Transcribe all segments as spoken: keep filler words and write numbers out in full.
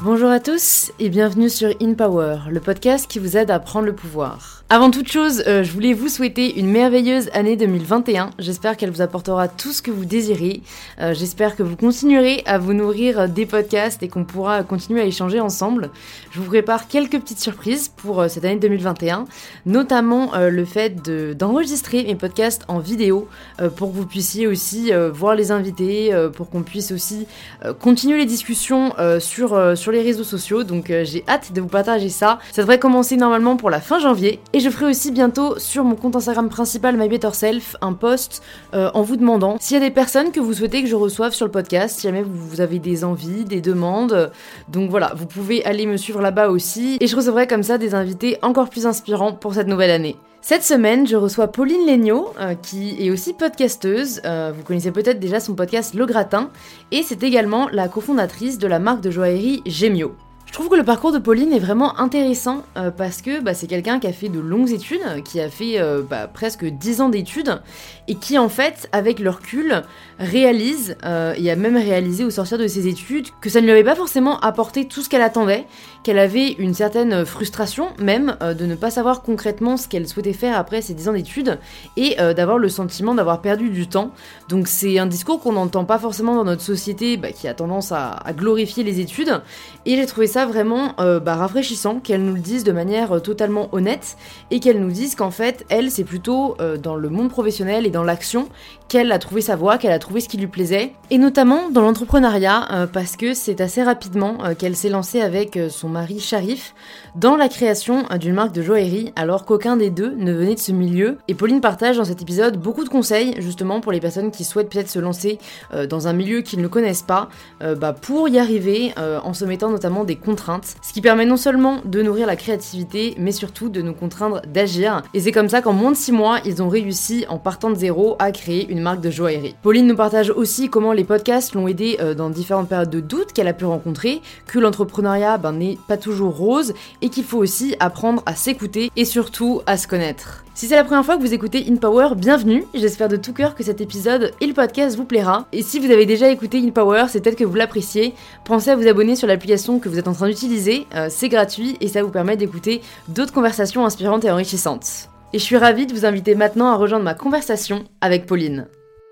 Bonjour à tous et bienvenue sur In Power, le podcast qui vous aide à prendre le pouvoir. Avant toute chose, euh, je voulais vous souhaiter une merveilleuse année deux mille vingt et un. J'espère qu'elle vous apportera tout ce que vous désirez. Euh, j'espère que vous continuerez à vous nourrir des podcasts et qu'on pourra continuer à échanger ensemble. Je vous prépare quelques petites surprises pour euh, cette année deux mille vingt et un, notamment euh, le fait de, d'enregistrer mes podcasts en vidéo euh, pour que vous puissiez aussi euh, voir les invités, euh, pour qu'on puisse aussi euh, continuer les discussions euh, sur, euh, sur les réseaux sociaux. Donc euh, j'ai hâte de vous partager ça. Ça devrait commencer normalement pour la fin janvier. Et je ferai aussi bientôt sur mon compte Instagram principal My Better Self un post euh, en vous demandant s'il y a des personnes que vous souhaitez que je reçoive sur le podcast, si jamais vous avez des envies, des demandes. Donc voilà, vous pouvez aller me suivre là-bas aussi et je recevrai comme ça des invités encore plus inspirants pour cette nouvelle année. Cette semaine, je reçois Pauline Legnaud, euh, qui est aussi podcasteuse. Euh, vous connaissez peut-être déjà son podcast Le Gratin, et c'est également la cofondatrice de la marque de joaillerie Gemio. Je trouve que le parcours de Pauline est vraiment intéressant euh, parce que bah, c'est quelqu'un qui a fait de longues études, qui a fait euh, bah, presque dix ans d'études et qui en fait, avec le recul, réalise euh, et a même réalisé au sortir de ses études que ça ne lui avait pas forcément apporté tout ce qu'elle attendait, qu'elle avait une certaine frustration même euh, de ne pas savoir concrètement ce qu'elle souhaitait faire après ses dix ans d'études et euh, d'avoir le sentiment d'avoir perdu du temps. Donc c'est un discours qu'on n'entend pas forcément dans notre société bah, qui a tendance à, à glorifier les études et j'ai trouvé ça vraiment euh, bah, rafraîchissant qu'elle nous le dise de manière euh, totalement honnête et qu'elle nous dise qu'en fait elle c'est plutôt euh, dans le monde professionnel et dans l'action qu'elle a trouvé sa voie, qu'elle a trouvé ce qui lui plaisait et notamment dans l'entrepreneuriat euh, parce que c'est assez rapidement euh, qu'elle s'est lancée avec euh, son mari Sharif dans la création euh, d'une marque de joaillerie alors qu'aucun des deux ne venait de ce milieu et Pauline partage dans cet épisode beaucoup de conseils justement pour les personnes qui souhaitent peut-être se lancer euh, dans un milieu qu'ils ne connaissent pas euh, bah, pour y arriver euh, en se mettant notamment des contraintes, ce qui permet non seulement de nourrir la créativité, mais surtout de nous contraindre d'agir. Et c'est comme ça qu'en moins de six mois, ils ont réussi, en partant de zéro, à créer une marque de joaillerie. Pauline nous partage aussi comment les podcasts l'ont aidée euh, dans différentes périodes de doute qu'elle a pu rencontrer, que l'entrepreneuriat ben, n'est pas toujours rose, et qu'il faut aussi apprendre à s'écouter et surtout à se connaître. Si c'est la première fois que vous écoutez In Power, bienvenue. J'espère de tout cœur que cet épisode et le podcast vous plaira. Et si vous avez déjà écouté In Power, c'est peut-être que vous l'appréciez. Pensez à vous abonner sur l'application que vous êtes en train d'utiliser. Euh, c'est gratuit et ça vous permet d'écouter d'autres conversations inspirantes et enrichissantes. Et je suis ravie de vous inviter maintenant à rejoindre ma conversation avec Pauline.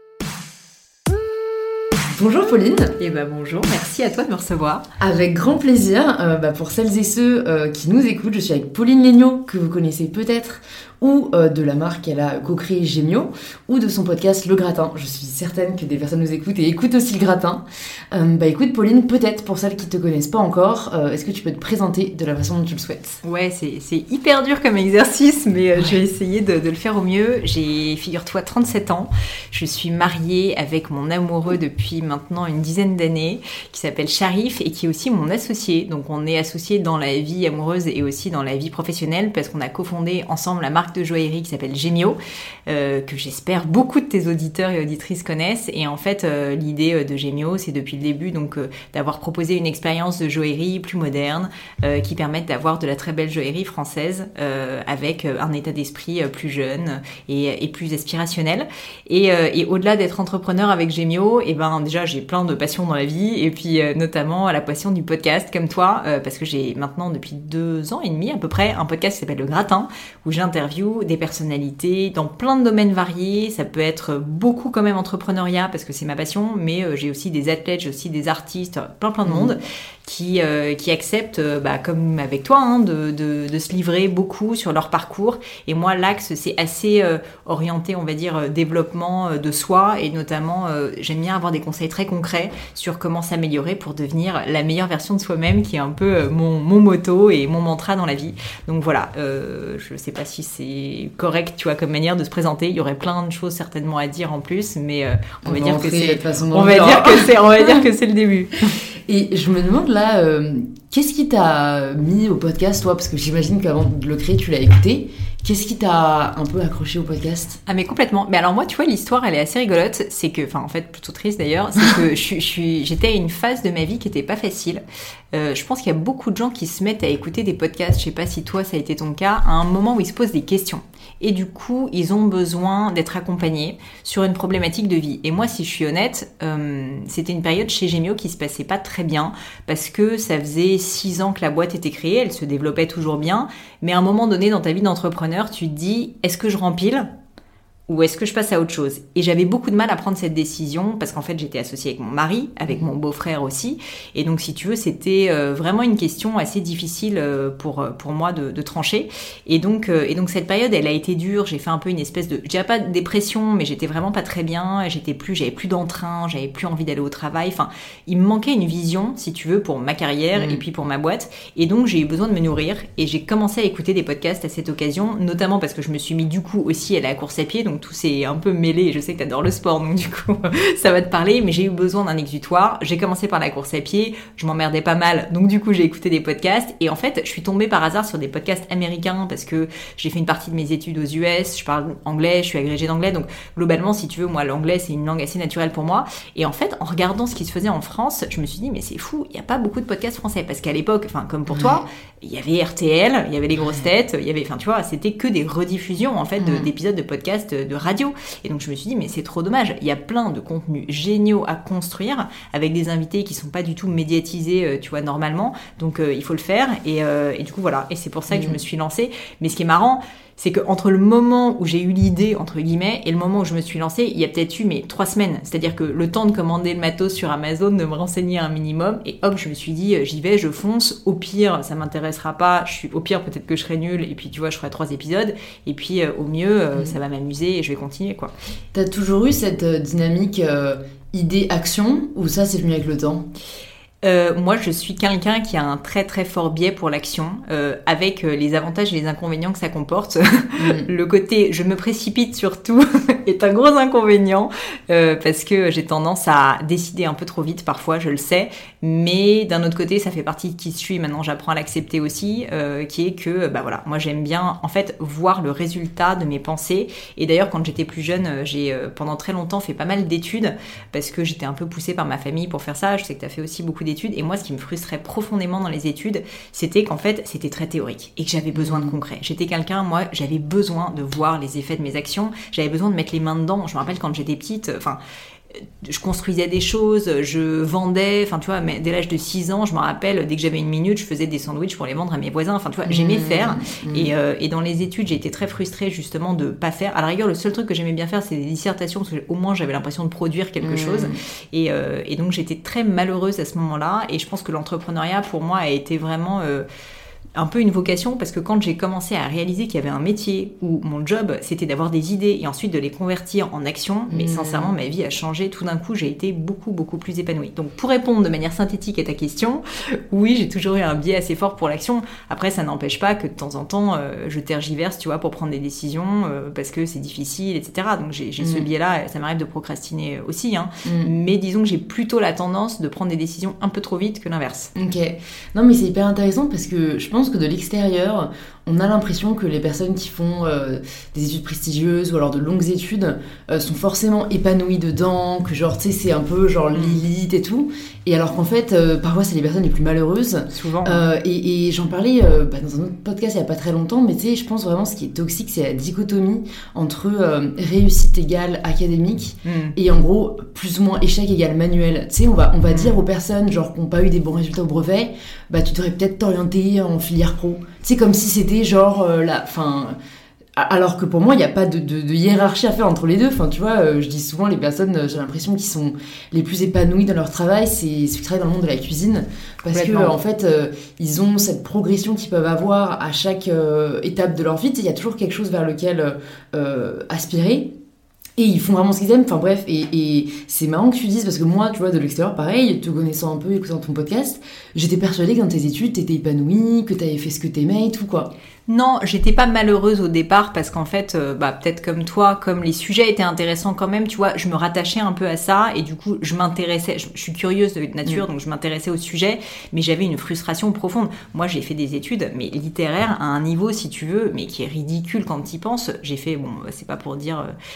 Bonjour Pauline. Eh ben bonjour, merci à toi de me recevoir. Avec grand plaisir. Euh, bah pour celles et ceux euh, qui nous écoutent, je suis avec Pauline Legnaud, que vous connaissez peut-être, ou euh, de la marque qu'elle a co-créée Gemio, ou de son podcast Le Gratin. Je suis certaine que des personnes nous écoutent et écoutent aussi Le Gratin. Euh, bah écoute Pauline, peut-être pour celles qui te connaissent pas encore, euh, est-ce que tu peux te présenter de la façon dont tu le souhaites ? Ouais, c'est, c'est hyper dur comme exercice, mais euh, ouais. je vais essayer de, de le faire au mieux. J'ai, figure-toi, trente-sept ans. Je suis mariée avec mon amoureux depuis maintenant une dizaine d'années, qui s'appelle Sharif et qui est aussi mon associé. Donc on est associés dans la vie amoureuse et aussi dans la vie professionnelle parce qu'on a cofondé ensemble la marque de joaillerie qui s'appelle Gemio, euh, que j'espère beaucoup de tes auditeurs et auditrices connaissent. Et en fait, euh, l'idée de Gemio, c'est depuis le début donc euh, d'avoir proposé une expérience de joaillerie plus moderne, euh, qui permette d'avoir de la très belle joaillerie française euh, avec un état d'esprit plus jeune et, et plus aspirationnel. Et, euh, et au-delà d'être entrepreneur avec Gemio, et ben déjà j'ai plein de passions dans la vie et puis euh, notamment la passion du podcast comme toi, euh, parce que j'ai maintenant depuis deux ans et demi à peu près un podcast qui s'appelle Le Gratin où j'interviewe des personnalités dans plein de domaines variés. Ça peut être beaucoup quand même entrepreneuriat parce que c'est ma passion, mais euh, j'ai aussi des athlètes, j'ai aussi des artistes, plein plein de monde qui euh, qui acceptent, euh, bah, comme avec toi, hein, de, de de se livrer beaucoup sur leur parcours. Et moi, l'axe c'est assez euh, orienté, on va dire, euh, développement euh, de soi et notamment euh, j'aime bien avoir des conseils très concrets sur comment s'améliorer pour devenir la meilleure version de soi-même, qui est un peu euh, mon mon motto et mon mantra dans la vie. Donc voilà, euh, je sais pas si c'est correct, tu vois, comme manière de se présenter. Il y aurait plein de choses certainement à dire en plus, mais euh, on, on va dire que c'est, on va dire que c'est, on va dire que c'est le début. Et je me demande là, euh, qu'est-ce qui t'a mis au podcast, toi ? Parce que j'imagine qu'avant de le créer, tu l'as écouté. Qu'est-ce qui t'a un peu accroché au podcast ? Ah mais complètement. Mais alors moi, tu vois, l'histoire, elle est assez rigolote. C'est que, enfin en fait, plutôt triste d'ailleurs, c'est que je, je suis, j'étais à une phase de ma vie qui était pas facile. Euh, je pense qu'il y a beaucoup de gens qui se mettent à écouter des podcasts. Je sais pas si toi, ça a été ton cas, à un moment où ils se posent des questions. et du coup, ils ont besoin d'être accompagnés sur une problématique de vie. Et moi, si je suis honnête, euh, c'était une période chez Gemio qui se passait pas très bien parce que ça faisait six ans que la boîte était créée, elle se développait toujours bien, mais à un moment donné dans ta vie d'entrepreneur, tu te dis, est-ce que je rempile ? Ou est-ce que je passe à autre chose ? Et j'avais beaucoup de mal à prendre cette décision parce qu'en fait, j'étais associée avec mon mari, avec mon beau-frère aussi. Et donc, si tu veux, c'était euh, vraiment une question assez difficile euh, pour, pour moi de, de trancher. Et donc, euh, et donc, cette période, elle a été dure. J'ai fait un peu une espèce de... Je dirais pas de dépression, mais j'étais vraiment pas très bien. J'étais plus, j'avais plus d'entrain, j'avais plus envie d'aller au travail. Enfin, il me manquait une vision, si tu veux, pour ma carrière mmh. et puis pour ma boîte. Et donc, j'ai eu besoin de me nourrir. Et j'ai commencé à écouter des podcasts à cette occasion, notamment parce que je me suis mis du coup aussi à la course à pied. Donc, tout s'est un peu mêlé, je sais que t'adores le sport, donc du coup, ça va te parler, mais j'ai eu besoin d'un exutoire. J'ai commencé par la course à pied, je m'emmerdais pas mal, donc du coup, j'ai écouté des podcasts, et en fait, je suis tombée par hasard sur des podcasts américains, parce que j'ai fait une partie de mes études aux U S, je parle anglais, je suis agrégée d'anglais, donc globalement, si tu veux, moi, l'anglais, c'est une langue assez naturelle pour moi, et en fait, en regardant ce qui se faisait en France, je me suis dit, mais c'est fou, il n'y a pas beaucoup de podcasts français, parce qu'à l'époque, enfin, comme pour toi, il y avait R T L, il y avait les grosses têtes, il y avait, enfin, tu vois, c'était que des rediffusions, en fait, de, d'épisodes de podcasts de radio. Et donc je me suis dit mais c'est trop dommage, il y a plein de contenus géniaux à construire avec des invités qui sont pas du tout médiatisés, tu vois, normalement, donc euh, il faut le faire et, euh, et du coup voilà, et c'est pour ça que mmh. je me suis lancée. Mais ce qui est marrant, c'est que entre le moment où j'ai eu l'idée entre guillemets et le moment où je me suis lancée, il y a peut-être eu mais trois semaines, c'est-à-dire que le temps de commander le matos sur Amazon, de me renseigner un minimum, et hop, je me suis dit j'y vais, je fonce, au pire ça m'intéressera pas, je suis au pire peut-être que je serai nulle et puis tu vois je ferai trois épisodes et puis euh, au mieux euh, mmh. ça va m'amuser et je vais continuer quoi. T'as toujours eu cette euh, dynamique euh, idée-action ou ça c'est venu avec le temps ? Euh, moi, je suis quelqu'un qui a un très très fort biais pour l'action, euh, avec euh, les avantages et les inconvénients que ça comporte. Mmh. Le côté je me précipite sur tout est un gros inconvénient, euh, parce que j'ai tendance à décider un peu trop vite parfois, je le sais, mais d'un autre côté, ça fait partie de qui je suis. Maintenant, j'apprends à l'accepter aussi, euh, qui est que, bah voilà, moi j'aime bien en fait voir le résultat de mes pensées. Et d'ailleurs, quand j'étais plus jeune, j'ai euh, pendant très longtemps fait pas mal d'études, parce que j'étais un peu poussée par ma famille pour faire ça. Je sais que t'as fait aussi beaucoup d'études. Et moi, ce qui me frustrait profondément dans les études, c'était qu'en fait, c'était très théorique et que j'avais besoin de concret. J'étais quelqu'un, moi, j'avais besoin de voir les effets de mes actions. J'avais besoin de mettre les mains dedans. Je me rappelle quand j'étais petite, enfin... je construisais des choses, je vendais, enfin tu vois, dès l'âge de six ans, je me rappelle, dès que j'avais une minute, je faisais des sandwichs pour les vendre à mes voisins, enfin tu vois, j'aimais mmh, faire, mmh. Et, euh, et dans les études, j'ai été très frustrée justement de pas faire. À la rigueur, le seul truc que j'aimais bien faire, c'est des dissertations, parce qu'au moins j'avais l'impression de produire quelque mmh. chose, et, euh, et donc j'étais très malheureuse à ce moment-là, et je pense que l'entrepreneuriat, pour moi, a été vraiment... Euh, un peu une vocation, parce que quand j'ai commencé à réaliser qu'il y avait un métier où mon job c'était d'avoir des idées et ensuite de les convertir en action, mais mmh. sincèrement ma vie a changé, tout d'un coup j'ai été beaucoup beaucoup plus épanouie. Donc pour répondre de manière synthétique à ta question, oui, j'ai toujours eu un biais assez fort pour l'action. Après ça n'empêche pas que de temps en temps euh, je tergiverse, tu vois, pour prendre des décisions euh, parce que c'est difficile, et cetera. Donc j'ai, j'ai mmh. ce biais là, ça m'arrive de procrastiner aussi, hein. Mmh. Mais disons que j'ai plutôt la tendance de prendre des décisions un peu trop vite que l'inverse. Ok, non mais c'est hyper intéressant parce que je pense que de l'extérieur, on a l'impression que les personnes qui font euh, des études prestigieuses ou alors de longues études euh, sont forcément épanouies dedans, que genre, tu sais, c'est un peu genre l'élite et tout. Et alors qu'en fait, euh, parfois, c'est les personnes les plus malheureuses. Souvent. Euh, et, et j'en parlais euh, bah, dans un autre podcast il n'y a pas très longtemps, mais tu sais, je pense vraiment ce qui est toxique, c'est la dichotomie entre euh, réussite égale académique mm. et en gros, plus ou moins échec égale manuel. Tu sais, on va, on va mm. dire aux personnes genre qui n'ont pas eu des bons résultats au brevet, bah tu devrais peut-être t'orienter en filière pro. C'est comme si c'était genre euh, la fin. Alors que pour moi, il n'y a pas de, de, de hiérarchie à faire entre les deux. Enfin, tu vois, euh, je dis souvent, les personnes, euh, j'ai l'impression qu'ils sont les plus épanouies dans leur travail, c'est ceux qui travaillent dans le monde de la cuisine. Parce que, euh, en fait, euh, ils ont cette progression qu'ils peuvent avoir à chaque euh, étape de leur vie. Il y a toujours quelque chose vers lequel euh, aspirer. Et ils font vraiment ce qu'ils aiment, enfin bref, et, et c'est marrant que tu dises, parce que moi, tu vois, de l'extérieur, pareil, te connaissant un peu, écoutant ton podcast, j'étais persuadée que dans tes études, t'étais épanouie, que t'avais fait ce que t'aimais et tout, quoi. Non, j'étais pas malheureuse au départ parce qu'en fait, euh, bah peut-être comme toi, comme les sujets étaient intéressants quand même, tu vois, je me rattachais un peu à ça et du coup, je m'intéressais, je, je suis curieuse de nature, mmh. donc je m'intéressais au sujet, mais j'avais une frustration profonde. Moi, j'ai fait des études, mais littéraires à un niveau, si tu veux, mais qui est ridicule quand t'y penses. J'ai fait, bon, c'est pas pour dire, euh, mais j'ai fait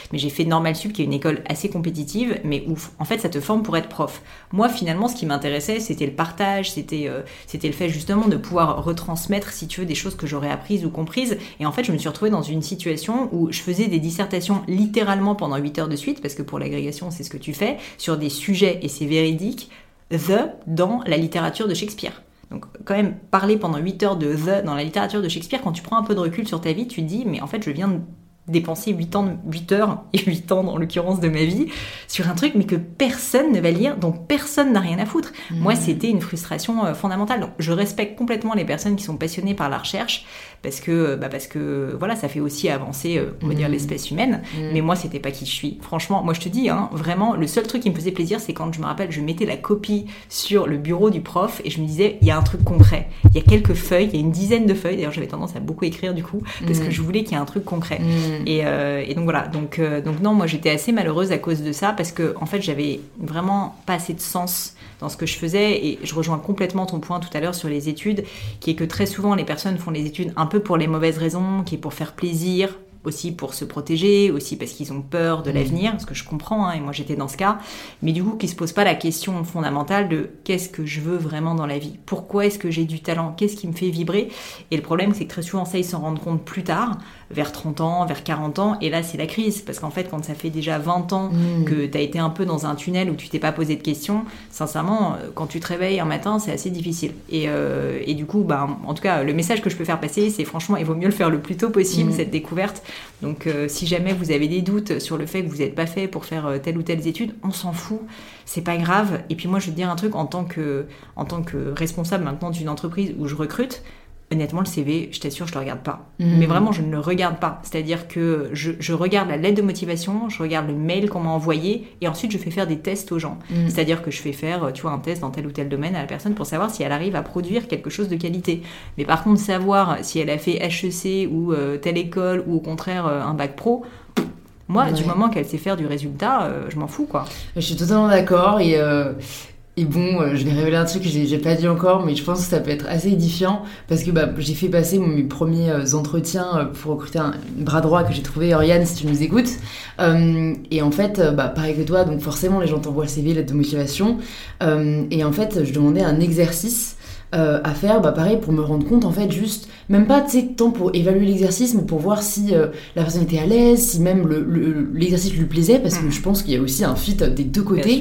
Normal Sup, qui est une école assez compétitive, mais où en fait ça te forme pour être prof. Moi finalement, ce qui m'intéressait, c'était le partage, c'était euh, c'était le fait justement de pouvoir retransmettre, si tu veux, des choses que j'aurais apprises ou comprises. Et en fait, je me suis retrouvée dans une situation où je faisais des dissertations littéralement pendant huit heures de suite, parce que pour l'agrégation, c'est ce que tu fais, sur des sujets, et c'est véridique, the dans la littérature de Shakespeare. Donc quand même, parler pendant huit heures de the dans la littérature de Shakespeare, quand tu prends un peu de recul sur ta vie, tu te dis, mais en fait, je viens de dépenser huit ans, huit heures, et huit ans en l'occurrence de ma vie, sur un truc mais que personne ne va lire, dont personne n'a rien à foutre. Mmh. Moi, c'était une frustration euh, fondamentale. Donc, je respecte complètement les personnes qui sont passionnées par la recherche, parce que, bah, parce que voilà, ça fait aussi avancer, euh, on va mmh. dire, l'espèce humaine. Mmh. Mais moi, c'était pas qui je suis. Franchement, moi, je te dis, hein, vraiment, le seul truc qui me faisait plaisir, c'est quand je me rappelle, je mettais la copie sur le bureau du prof, et je me disais, il y a un truc concret. Il y a quelques feuilles, il y a une dizaine de feuilles. D'ailleurs, j'avais tendance à beaucoup écrire, du coup, parce mmh. que je voulais qu'il y ait un truc concret. Mmh. Et, euh, et donc voilà, donc, euh, donc non, moi j'étais assez malheureuse à cause de ça, parce que en fait j'avais vraiment pas assez de sens dans ce que je faisais, et je rejoins complètement ton point tout à l'heure sur les études, qui est que très souvent les personnes font les études un peu pour les mauvaises raisons, qui est pour faire plaisir, aussi pour se protéger, aussi parce qu'ils ont peur de l'avenir, ce que je comprends, hein, et moi j'étais dans ce cas, mais du coup qui se pose pas la question fondamentale de qu'est-ce que je veux vraiment dans la vie, pourquoi est-ce que j'ai du talent, qu'est-ce qui me fait vibrer. Et le problème, c'est que très souvent ça, ils s'en rendent compte plus tard, vers trente ans, vers quarante ans, et là c'est la crise, parce qu'en fait quand ça fait déjà vingt ans mmh. que t'as été un peu dans un tunnel où tu t'es pas posé de questions, sincèrement, quand tu te réveilles un matin, c'est assez difficile. Et, euh, et du coup, bah, en tout cas, le message que je peux faire passer, c'est franchement, il vaut mieux le faire le plus tôt possible, mmh. cette découverte. Donc euh, si jamais vous avez des doutes sur le fait que vous n'êtes pas fait pour faire euh, telle ou telle étude, on s'en fout, c'est pas grave. Et puis moi je vais te dire un truc, en tant que, en tant que responsable maintenant d'une entreprise où je recrute, honnêtement le C V, je t'assure, je le regarde pas. Mmh. Mais vraiment, je ne le regarde pas. C'est-à-dire que je, je regarde la lettre de motivation, je regarde le mail qu'on m'a envoyé, et ensuite je fais faire des tests aux gens. Mmh. C'est-à-dire que je fais faire, tu vois, un test dans tel ou tel domaine à la personne pour savoir si elle arrive à produire quelque chose de qualité. Mais par contre, savoir si elle a fait H E C ou euh, telle école, ou au contraire euh, un bac pro, moi, ouais. du moment qu'elle sait faire du résultat, euh, je m'en fous, quoi. Je suis totalement d'accord, et... Euh... Et bon, euh, je vais révéler un truc que j'ai, j'ai pas dit encore, mais je pense que ça peut être assez édifiant, parce que bah, j'ai fait passer mon, mes premiers euh, entretiens pour recruter un, un bras droit que j'ai trouvé, Oriane, si tu nous écoutes. Euh, et en fait, euh, bah, pareil que toi, donc forcément les gens t'envoient le C V, lettre de motivation. Euh, et en fait, je demandais un exercice euh, à faire, bah, pareil, pour me rendre compte, en fait, juste, même pas, tu sais, tant pour évaluer l'exercice, mais pour voir si euh, la personne était à l'aise, si même le, le, l'exercice lui plaisait, parce que je pense qu'il y a aussi un fit des deux côtés.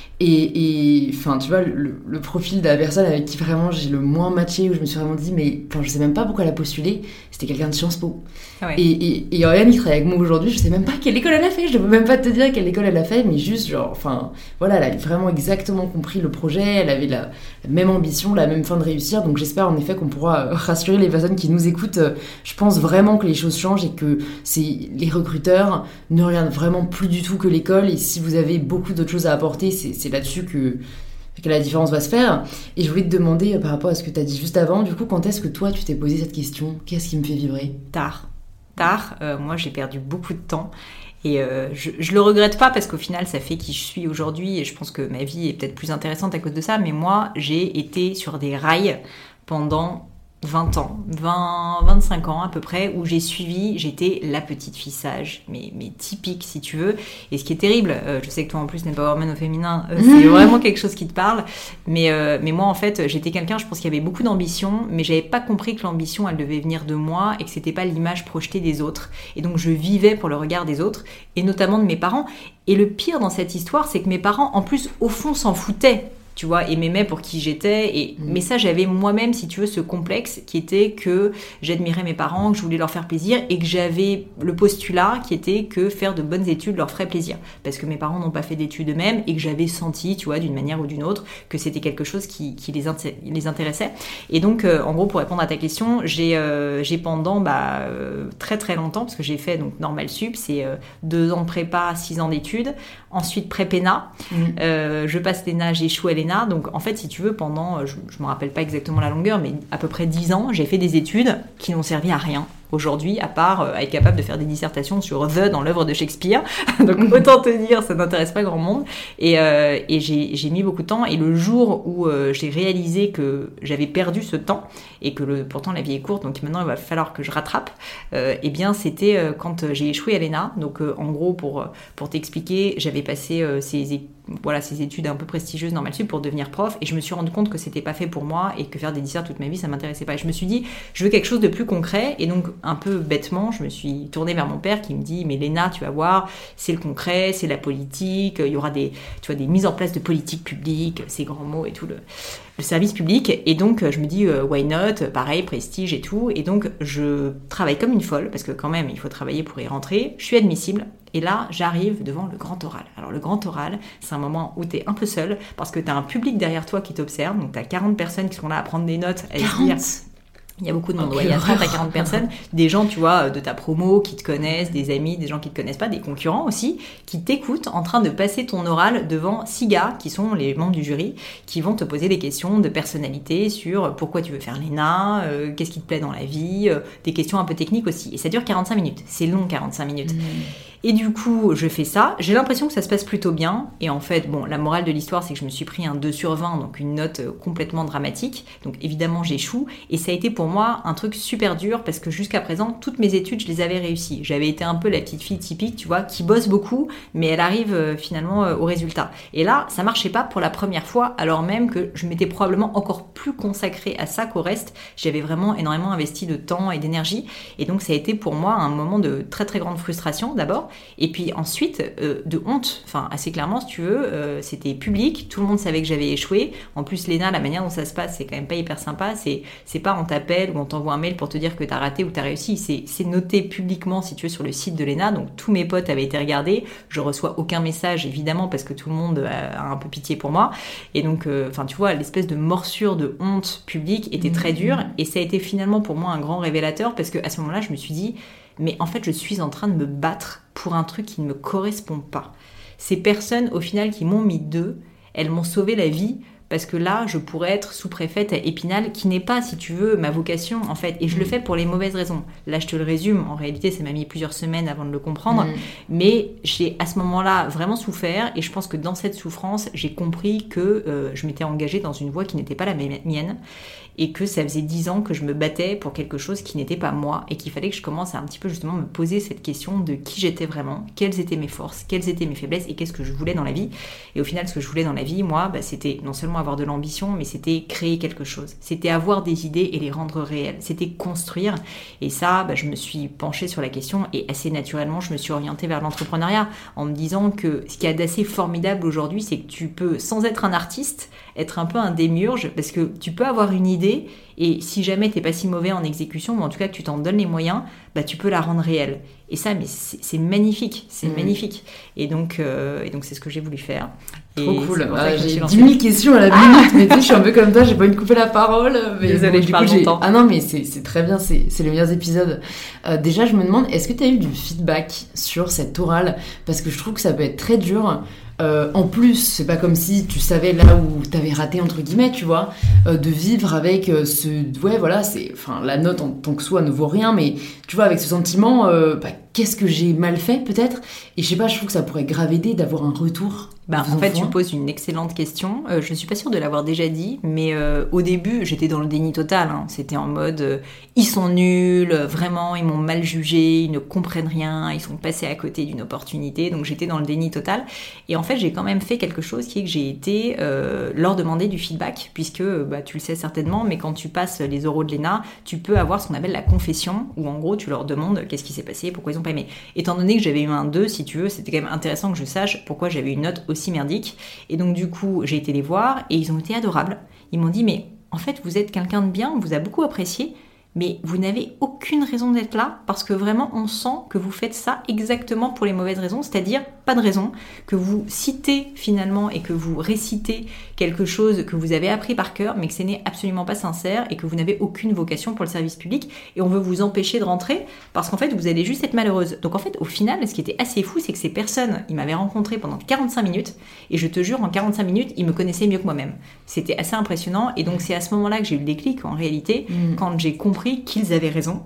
Et enfin, tu vois, le, le profil de la personne avec qui vraiment j'ai le moins matché, où je me suis vraiment dit, mais enfin, je sais même pas pourquoi elle a postulé, c'était quelqu'un de Sciences Po. Ah ouais. Et, et, et Oriane qui travaille avec moi aujourd'hui, je sais même pas quelle école elle a fait, je peux même pas te dire quelle école elle a fait, mais juste, genre, enfin, voilà, elle a vraiment exactement compris le projet, elle avait la, la même ambition, la même fin de réussir, donc j'espère en effet qu'on pourra rassurer les personnes qui nous écoutent. Je pense vraiment que les choses changent et que c'est, les recruteurs ne regardent vraiment plus du tout que l'école, et si vous avez beaucoup d'autres choses à apporter, c'est, c'est là-dessus que, que la différence va se faire. Et je voulais te demander, par rapport à ce que tu as dit juste avant, du coup, quand est-ce que toi, tu t'es posé cette question ? Qu'est-ce qui me fait vibrer ? Tard. Tard. Euh, moi, j'ai perdu beaucoup de temps. Et euh, je, je le regrette pas, parce qu'au final, ça fait qui je suis aujourd'hui. Et je pense que ma vie est peut-être plus intéressante à cause de ça. Mais moi, j'ai été sur des rails pendant vingt ans, vingt, vingt-cinq ans à peu près, où j'ai suivi, j'étais la petite fille sage, mais, mais typique si tu veux. Et ce qui est terrible, euh, je sais que toi en plus n'es pas woman au féminin, euh, c'est vraiment quelque chose qui te parle, mais, euh, mais moi en fait j'étais quelqu'un, je pense qu'il y avait beaucoup d'ambition, mais j'avais pas compris que l'ambition elle devait venir de moi, et que c'était pas l'image projetée des autres. Et donc je vivais pour le regard des autres, et notamment de mes parents. Et le pire dans cette histoire, c'est que mes parents en plus au fond s'en foutaient, tu vois, et m'aimait pour qui j'étais. Et... Mmh. Mais ça, j'avais moi-même, si tu veux, ce complexe qui était que j'admirais mes parents, que je voulais leur faire plaisir, et que j'avais le postulat qui était que faire de bonnes études leur ferait plaisir. Parce que mes parents n'ont pas fait d'études eux-mêmes, et que j'avais senti, tu vois, d'une manière ou d'une autre, que c'était quelque chose qui, qui les, inté- les intéressait. Et donc, euh, en gros, pour répondre à ta question, j'ai, euh, j'ai pendant bah, euh, très très longtemps, parce que j'ai fait donc Normal Sup, c'est euh, deux ans de prépa, six ans d'études, ensuite pré-péna, mmh. euh, je passe l'E N A, j'échoue à l'E N A. Donc en fait, si tu veux, pendant, je ne me rappelle pas exactement la longueur, mais à peu près dix ans, j'ai fait des études qui n'ont servi à rien, aujourd'hui, à part euh, être capable de faire des dissertations sur The dans l'œuvre de Shakespeare. Donc autant te dire, ça n'intéresse pas grand monde. Et, euh, et j'ai, j'ai mis beaucoup de temps. Et le jour où euh, j'ai réalisé que j'avais perdu ce temps et que le, pourtant la vie est courte, donc maintenant il va falloir que je rattrape, euh, eh bien c'était euh, quand j'ai échoué à l'E N A. Donc euh, en gros, pour, pour t'expliquer, j'avais passé euh, ces, voilà, ces études un peu prestigieuses Normal Sup pour devenir prof et je me suis rendu compte que c'était pas fait pour moi et que faire des disserts toute ma vie, ça m'intéressait pas. Et je me suis dit, je veux quelque chose de plus concret. Et donc, un peu bêtement, je me suis tournée vers mon père qui me dit, mais Léna, tu vas voir, c'est le concret, c'est la politique, il y aura des, tu vois, des mises en place de politique publique, ces grands mots et tout, le, le service public. Et donc, je me dis, euh, why not, pareil, prestige et tout. Et donc, je travaille comme une folle, parce que quand même, il faut travailler pour y rentrer. Je suis admissible. Et là, j'arrive devant le grand oral. Alors, le grand oral, c'est un moment où tu es un peu seul, parce que tu as un public derrière toi qui t'observe. Donc, tu as quarante personnes qui sont là à prendre des notes, à se dire... Il y a beaucoup de monde, okay, ouais, il y a trente à quarante personnes, des gens, tu vois, de ta promo qui te connaissent, des amis, des gens qui te connaissent pas, des concurrents aussi, qui t'écoutent en train de passer ton oral devant six gars qui sont les membres du jury, qui vont te poser des questions de personnalité sur pourquoi tu veux faire l'E N A, euh, qu'est-ce qui te plaît dans la vie, euh, des questions un peu techniques aussi. Et ça dure quarante-cinq minutes, c'est long quarante-cinq minutes. Mmh. Et du coup, je fais ça, j'ai l'impression que ça se passe plutôt bien, et en fait, bon, la morale de l'histoire, c'est que je me suis pris un deux sur vingt, donc une note complètement dramatique, donc évidemment j'échoue, et ça a été pour moi un truc super dur, parce que jusqu'à présent, toutes mes études, je les avais réussies. J'avais été un peu la petite fille typique, tu vois, qui bosse beaucoup, mais elle arrive euh, finalement euh, au résultat. Et là, ça marchait pas pour la première fois, alors même que je m'étais probablement encore plus consacrée à ça qu'au reste. J'avais vraiment énormément investi de temps et d'énergie, et donc ça a été pour moi un moment de très très grande frustration, d'abord, et puis ensuite euh, de honte, enfin assez clairement si tu veux, euh, c'était public, tout le monde savait que j'avais échoué. En plus l'E N A, la manière dont ça se passe, c'est quand même pas hyper sympa, c'est, c'est pas on t'appelle ou on t'envoie un mail pour te dire que t'as raté ou t'as réussi, c'est, c'est noté publiquement si tu veux sur le site de l'E N A, donc tous mes potes avaient été regardés, je reçois aucun message évidemment parce que tout le monde a, a un peu pitié pour moi, et donc enfin euh, tu vois, l'espèce de morsure de honte publique était très dure, et ça a été finalement pour moi un grand révélateur, parce qu'à ce moment-là je me suis dit, mais en fait je suis en train de me battre pour un truc qui ne me correspond pas. Ces personnes, au final, qui m'ont mis deux, elles m'ont sauvé la vie, parce que là, je pourrais être sous-préfète à Épinal, qui n'est pas, si tu veux, ma vocation, en fait. Et je le fais pour les mauvaises raisons. Là, je te le résume. En réalité, ça m'a mis plusieurs semaines avant de le comprendre. Mmh. Mais j'ai, à ce moment-là, vraiment souffert. Et je pense que dans cette souffrance, j'ai compris que euh, je m'étais engagée dans une voie qui n'était pas la mienne. Et que ça faisait dix ans que je me battais pour quelque chose qui n'était pas moi, et qu'il fallait que je commence à un petit peu justement me poser cette question de qui j'étais vraiment, quelles étaient mes forces, quelles étaient mes faiblesses, et qu'est-ce que je voulais dans la vie. Et au final, ce que je voulais dans la vie, moi, bah, c'était non seulement avoir de l'ambition, mais c'était créer quelque chose. C'était avoir des idées et les rendre réelles. C'était construire. Et ça, bah, je me suis penchée sur la question, et assez naturellement, je me suis orientée vers l'entrepreneuriat, en me disant que ce qu'il y a d'assez formidable aujourd'hui, c'est que tu peux, sans être un artiste, être un peu un démiurge, parce que tu peux avoir une idée, et si jamais t'es pas si mauvais en exécution, ou en tout cas que tu t'en donnes les moyens, bah tu peux la rendre réelle. Et ça, mais c'est, c'est magnifique, c'est mmh. magnifique. Et donc, euh, et donc c'est ce que j'ai voulu faire. Trop et cool. Ah, j'ai dix mille questions à la minute, mais tu sais, je suis un peu comme toi, j'ai pas envie de couper la parole. Mais désolée, bon, je parle longtemps. Ah non, mais c'est, c'est très bien, c'est, c'est les meilleurs épisodes. Euh, déjà, je me demande, est-ce que tu as eu du feedback sur cette orale ? Parce que je trouve que ça peut être très dur. Euh, en plus, c'est pas comme si tu savais là où t'avais raté, entre guillemets, tu vois, euh, de vivre avec euh, ce... Ouais, voilà, c'est... Enfin, la note en tant que soi ne vaut rien, mais tu vois, avec ce sentiment, euh, bah, qu'est-ce que j'ai mal fait, peut-être ? Et je sais pas, je trouve que ça pourrait grave aider d'avoir un retour. Bah, en fait, tu poses une excellente question. Euh, je suis pas sûre de l'avoir déjà dit, mais euh, au début, j'étais dans le déni total. Hein. C'était en mode, euh, ils sont nuls, vraiment, ils m'ont mal jugé, ils ne comprennent rien, ils sont passés à côté d'une opportunité. Donc, j'étais dans le déni total. Et en fait, j'ai quand même fait quelque chose qui est que j'ai été euh, leur demander du feedback, puisque, bah, tu le sais certainement, mais quand tu passes les oraux de l'E N A, tu peux avoir ce qu'on appelle la confession, où en gros, tu leur demandes qu'est-ce qui s'est passé, pourquoi ils ont pas aimé. Étant donné que j'avais eu un deux, si tu veux, c'était quand même intéressant que je sache pourquoi j'avais une note aussi merdique. Et donc du coup j'ai été les voir et ils ont été adorables. Ils m'ont dit mais en fait vous êtes quelqu'un de bien, on vous a beaucoup apprécié, mais vous n'avez aucune raison d'être là, parce que vraiment on sent que vous faites ça exactement pour les mauvaises raisons, c'est-à-dire pas de raison, que vous citez finalement et que vous récitez quelque chose que vous avez appris par cœur, mais que ce n'est absolument pas sincère et que vous n'avez aucune vocation pour le service public, et on veut vous empêcher de rentrer parce qu'en fait vous allez juste être malheureuse. Donc en fait au final ce qui était assez fou, c'est que ces personnes, ils m'avaient rencontré pendant quarante-cinq minutes, et je te jure en quarante-cinq minutes ils me connaissaient mieux que moi-même. C'était assez impressionnant, et donc c'est à ce moment-là que j'ai eu le déclic en réalité, mmh. quand j'ai compris qu'ils avaient raison,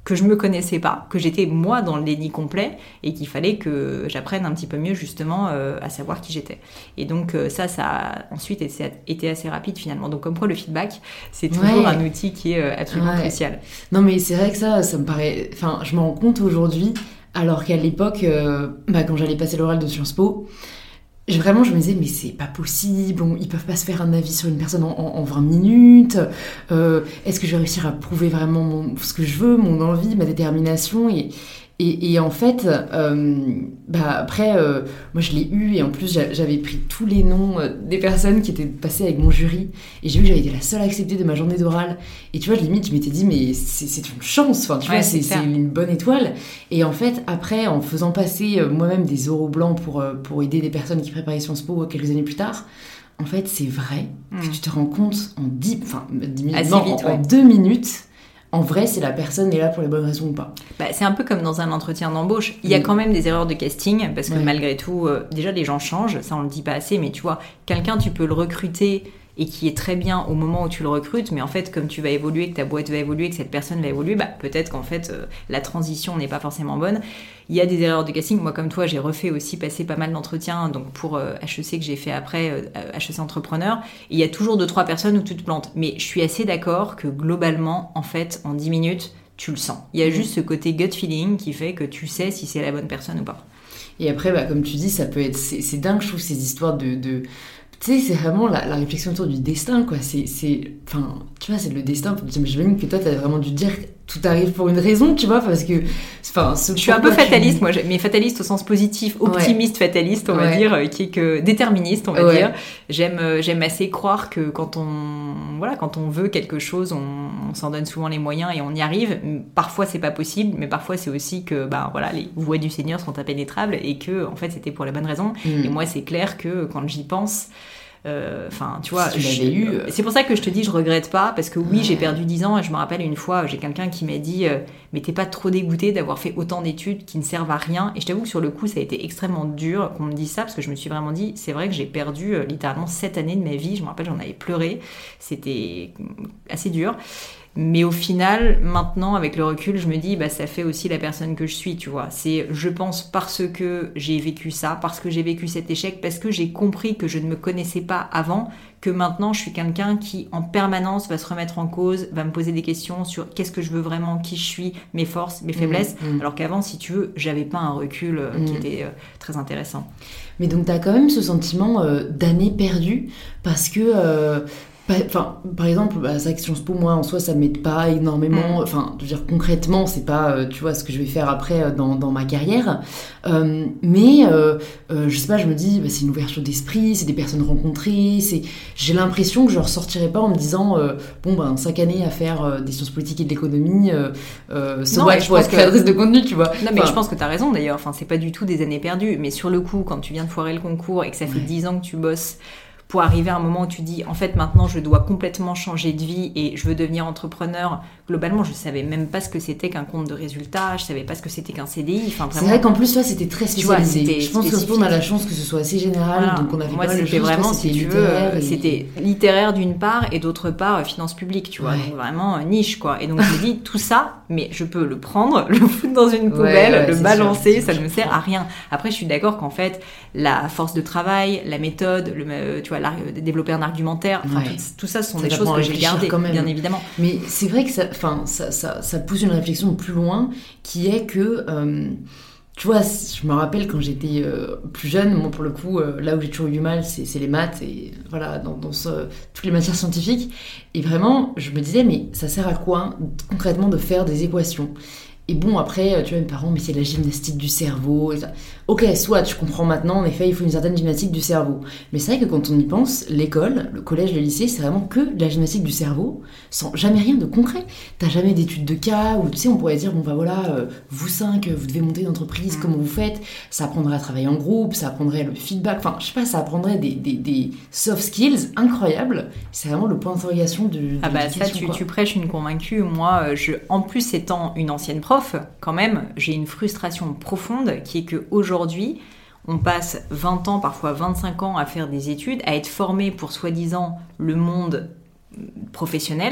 que je me connaissais pas, que j'étais moi dans le déni complet et qu'il fallait que j'apprenne un petit peu mieux justement euh, à savoir qui j'étais. Et donc euh, ça, ça a ensuite été, été assez rapide finalement. Donc comme quoi le feedback, c'est toujours ouais. un outil qui est euh, absolument ouais. crucial. Non mais c'est vrai que ça, ça me paraît... Enfin, je me rends compte aujourd'hui, alors qu'à l'époque, euh, bah, quand j'allais passer l'oral de Sciences Po, vraiment, je me disais, mais c'est pas possible, on, ils peuvent pas se faire un avis sur une personne en, en, en vingt minutes, euh, est-ce que je vais réussir à prouver vraiment mon, ce que je veux, mon envie, ma détermination, et, et, et en fait, euh, bah après, euh, moi je l'ai eu, et en plus j'avais pris tous les noms euh, des personnes qui étaient passées avec mon jury, et j'ai vu que j'avais été la seule acceptée de ma journée d'oral, et tu vois, limite, je m'étais dit, mais c'est, c'est une chance, enfin, tu ouais, vois, c'est, c'est, c'est une bonne étoile, et en fait, après, en faisant passer euh, moi-même des oraux blancs pour, euh, pour aider des personnes qui préparaient Sciences Po quelques années plus tard, en fait, c'est vrai mmh. que tu te rends compte en dix, enfin, dix minutes, non, vite, en, ouais. en deux minutes, en vrai, si la personne est là pour les bonnes raisons ou pas. Bah, c'est un peu comme dans un entretien d'embauche. Il y a mmh. quand même des erreurs de casting, parce que ouais. malgré tout, euh, déjà les gens changent, ça on le dit pas assez, mais tu vois, quelqu'un tu peux le recruter et qui est très bien au moment où tu le recrutes, mais en fait, comme tu vas évoluer, que ta boîte va évoluer, que cette personne va évoluer, bah, peut-être qu'en fait, euh, la transition n'est pas forcément bonne. Il y a des erreurs de casting. Moi, comme toi, j'ai refait aussi passer pas mal d'entretiens, donc pour euh, H E C que j'ai fait après, euh, H E C Entrepreneur. Et il y a toujours deux, trois personnes où tu te plantes. Mais je suis assez d'accord que globalement, en fait, en dix minutes, tu le sens. Il y a mmh. juste ce côté gut feeling qui fait que tu sais si c'est la bonne personne ou pas. Et après, bah, comme tu dis, ça peut être... C'est, c'est dingue, je trouve, ces histoires de... de... Tu sais, c'est vraiment la, la réflexion autour du destin, quoi. C'est, c'est, enfin, tu vois, c'est le destin. J'imagine que toi, t'as vraiment dû dire que tout arrive pour une raison, tu vois, parce que, enfin, je suis un peu fataliste, tu... moi, mais fataliste au sens positif, optimiste, ouais. fataliste, on va ouais. dire, qui est que déterministe, on va ouais. dire. J'aime, j'aime assez croire que quand on, voilà, quand on veut quelque chose, on, on s'en donne souvent les moyens et on y arrive. Parfois, c'est pas possible, mais parfois, c'est aussi que, ben voilà, les voies du Seigneur sont impénétrables et que, en fait, c'était pour la bonne raison. Mm. Et moi, c'est clair que quand j'y pense. Enfin, euh, tu vois, si tu eu... c'est pour ça que je te dis, je regrette pas, parce que oui, ouais. j'ai perdu dix ans, et je me rappelle une fois, j'ai quelqu'un qui m'a dit, euh, mais t'es pas trop dégoûté d'avoir fait autant d'études qui ne servent à rien, et je t'avoue que sur le coup, ça a été extrêmement dur qu'on me dise ça, parce que je me suis vraiment dit, c'est vrai que j'ai perdu euh, littéralement sept années de ma vie, je me rappelle, j'en avais pleuré, c'était assez dur. Mais au final, maintenant, avec le recul, je me dis, bah, ça fait aussi la personne que je suis, tu vois. C'est, je pense, parce que j'ai vécu ça, parce que j'ai vécu cet échec, parce que j'ai compris que je ne me connaissais pas avant, que maintenant, je suis quelqu'un qui, en permanence, va se remettre en cause, va me poser des questions sur qu'est-ce que je veux vraiment, qui je suis, mes forces, mes faiblesses. Mmh, mmh. Alors qu'avant, si tu veux, j'avais pas un recul euh, mmh. qui était euh, très intéressant. Mais donc, t'as quand même ce sentiment euh, d'année perdue, parce que... Euh... Enfin, par exemple, bah, ça, Sciences Po, moi, en soi, ça m'aide pas énormément. Enfin, je veux dire, concrètement, c'est pas, euh, tu vois, ce que je vais faire après euh, dans, dans ma carrière. Euh, mais, euh, euh, je sais pas, je me dis, bah, c'est une ouverture d'esprit, c'est des personnes rencontrées. C'est... J'ai l'impression que je ressortirai pas en me disant, euh, bon, ben, cinq années à faire euh, des sciences politiques et de l'économie, euh, euh, so what, pour être créatrice que... de contenu, tu vois. Non, mais enfin... je pense que t'as raison, d'ailleurs. Enfin, c'est pas du tout des années perdues. Mais sur le coup, quand tu viens de foirer le concours et que ça fait dix ouais. ans que tu bosses, pour arriver à un moment où tu dis, en fait, maintenant, je dois complètement changer de vie et je veux devenir entrepreneur. Globalement, je savais même pas ce que c'était qu'un compte de résultats, je savais pas ce que c'était qu'un C D I. Enfin, vraiment... C'est vrai qu'en plus, toi, c'était très spécialisé. Tu vois, je pense qu'on a la chance que ce soit assez général, voilà. Donc on a fait Moi, pas mal de c'était choses. Vraiment, toi, si c'était tu littéraire. veux, et... C'était littéraire d'une part et d'autre part, finance publique, tu vois. Ouais. Donc vraiment, niche, quoi. Et donc, je me dis, tout ça, mais je peux le prendre, le foutre dans une poubelle, ouais, ouais, le balancer, sûr, ça ne me sert à rien. Après, je suis d'accord qu'en fait, la force de travail, la méthode, le, tu vois, développer un argumentaire, enfin, ouais. tout, tout ça, ce sont ça des choses que j'ai gardées, bien évidemment. Mais c'est vrai que ça, enfin, ça, ça, ça pousse une réflexion plus loin, qui est que, euh, tu vois, je me rappelle quand j'étais euh, plus jeune, moi pour le coup, euh, là où j'ai toujours eu du mal, c'est, c'est les maths et voilà, dans, dans ce, toutes les matières scientifiques. Et vraiment, je me disais, mais ça sert à quoi concrètement de faire des équations ? Et bon, après, tu vois, mes parents, mais c'est de la gymnastique du cerveau. Et ça. Ok, soit, je comprends maintenant, en effet, il faut une certaine gymnastique du cerveau. Mais c'est vrai que quand on y pense, l'école, le collège, le lycée, c'est vraiment que de la gymnastique du cerveau, sans jamais rien de concret. T'as jamais d'études de cas, où, tu sais, on pourrait dire, bon, bah voilà, euh, vous cinq, vous devez monter une entreprise, mmh. comment vous faites ? Ça apprendrait à travailler en groupe, ça apprendrait le feedback, enfin, je sais pas, ça apprendrait des, des, des soft skills incroyables. C'est vraiment le point d'interrogation de, de Ah bah ça, tu, tu prêches une convaincue. Moi, je, en plus, étant une ancienne prof, quand même, j'ai une frustration profonde qui est qu'aujourd'hui, on passe vingt ans, parfois vingt-cinq ans à faire des études, à être formé pour soi-disant le monde professionnel,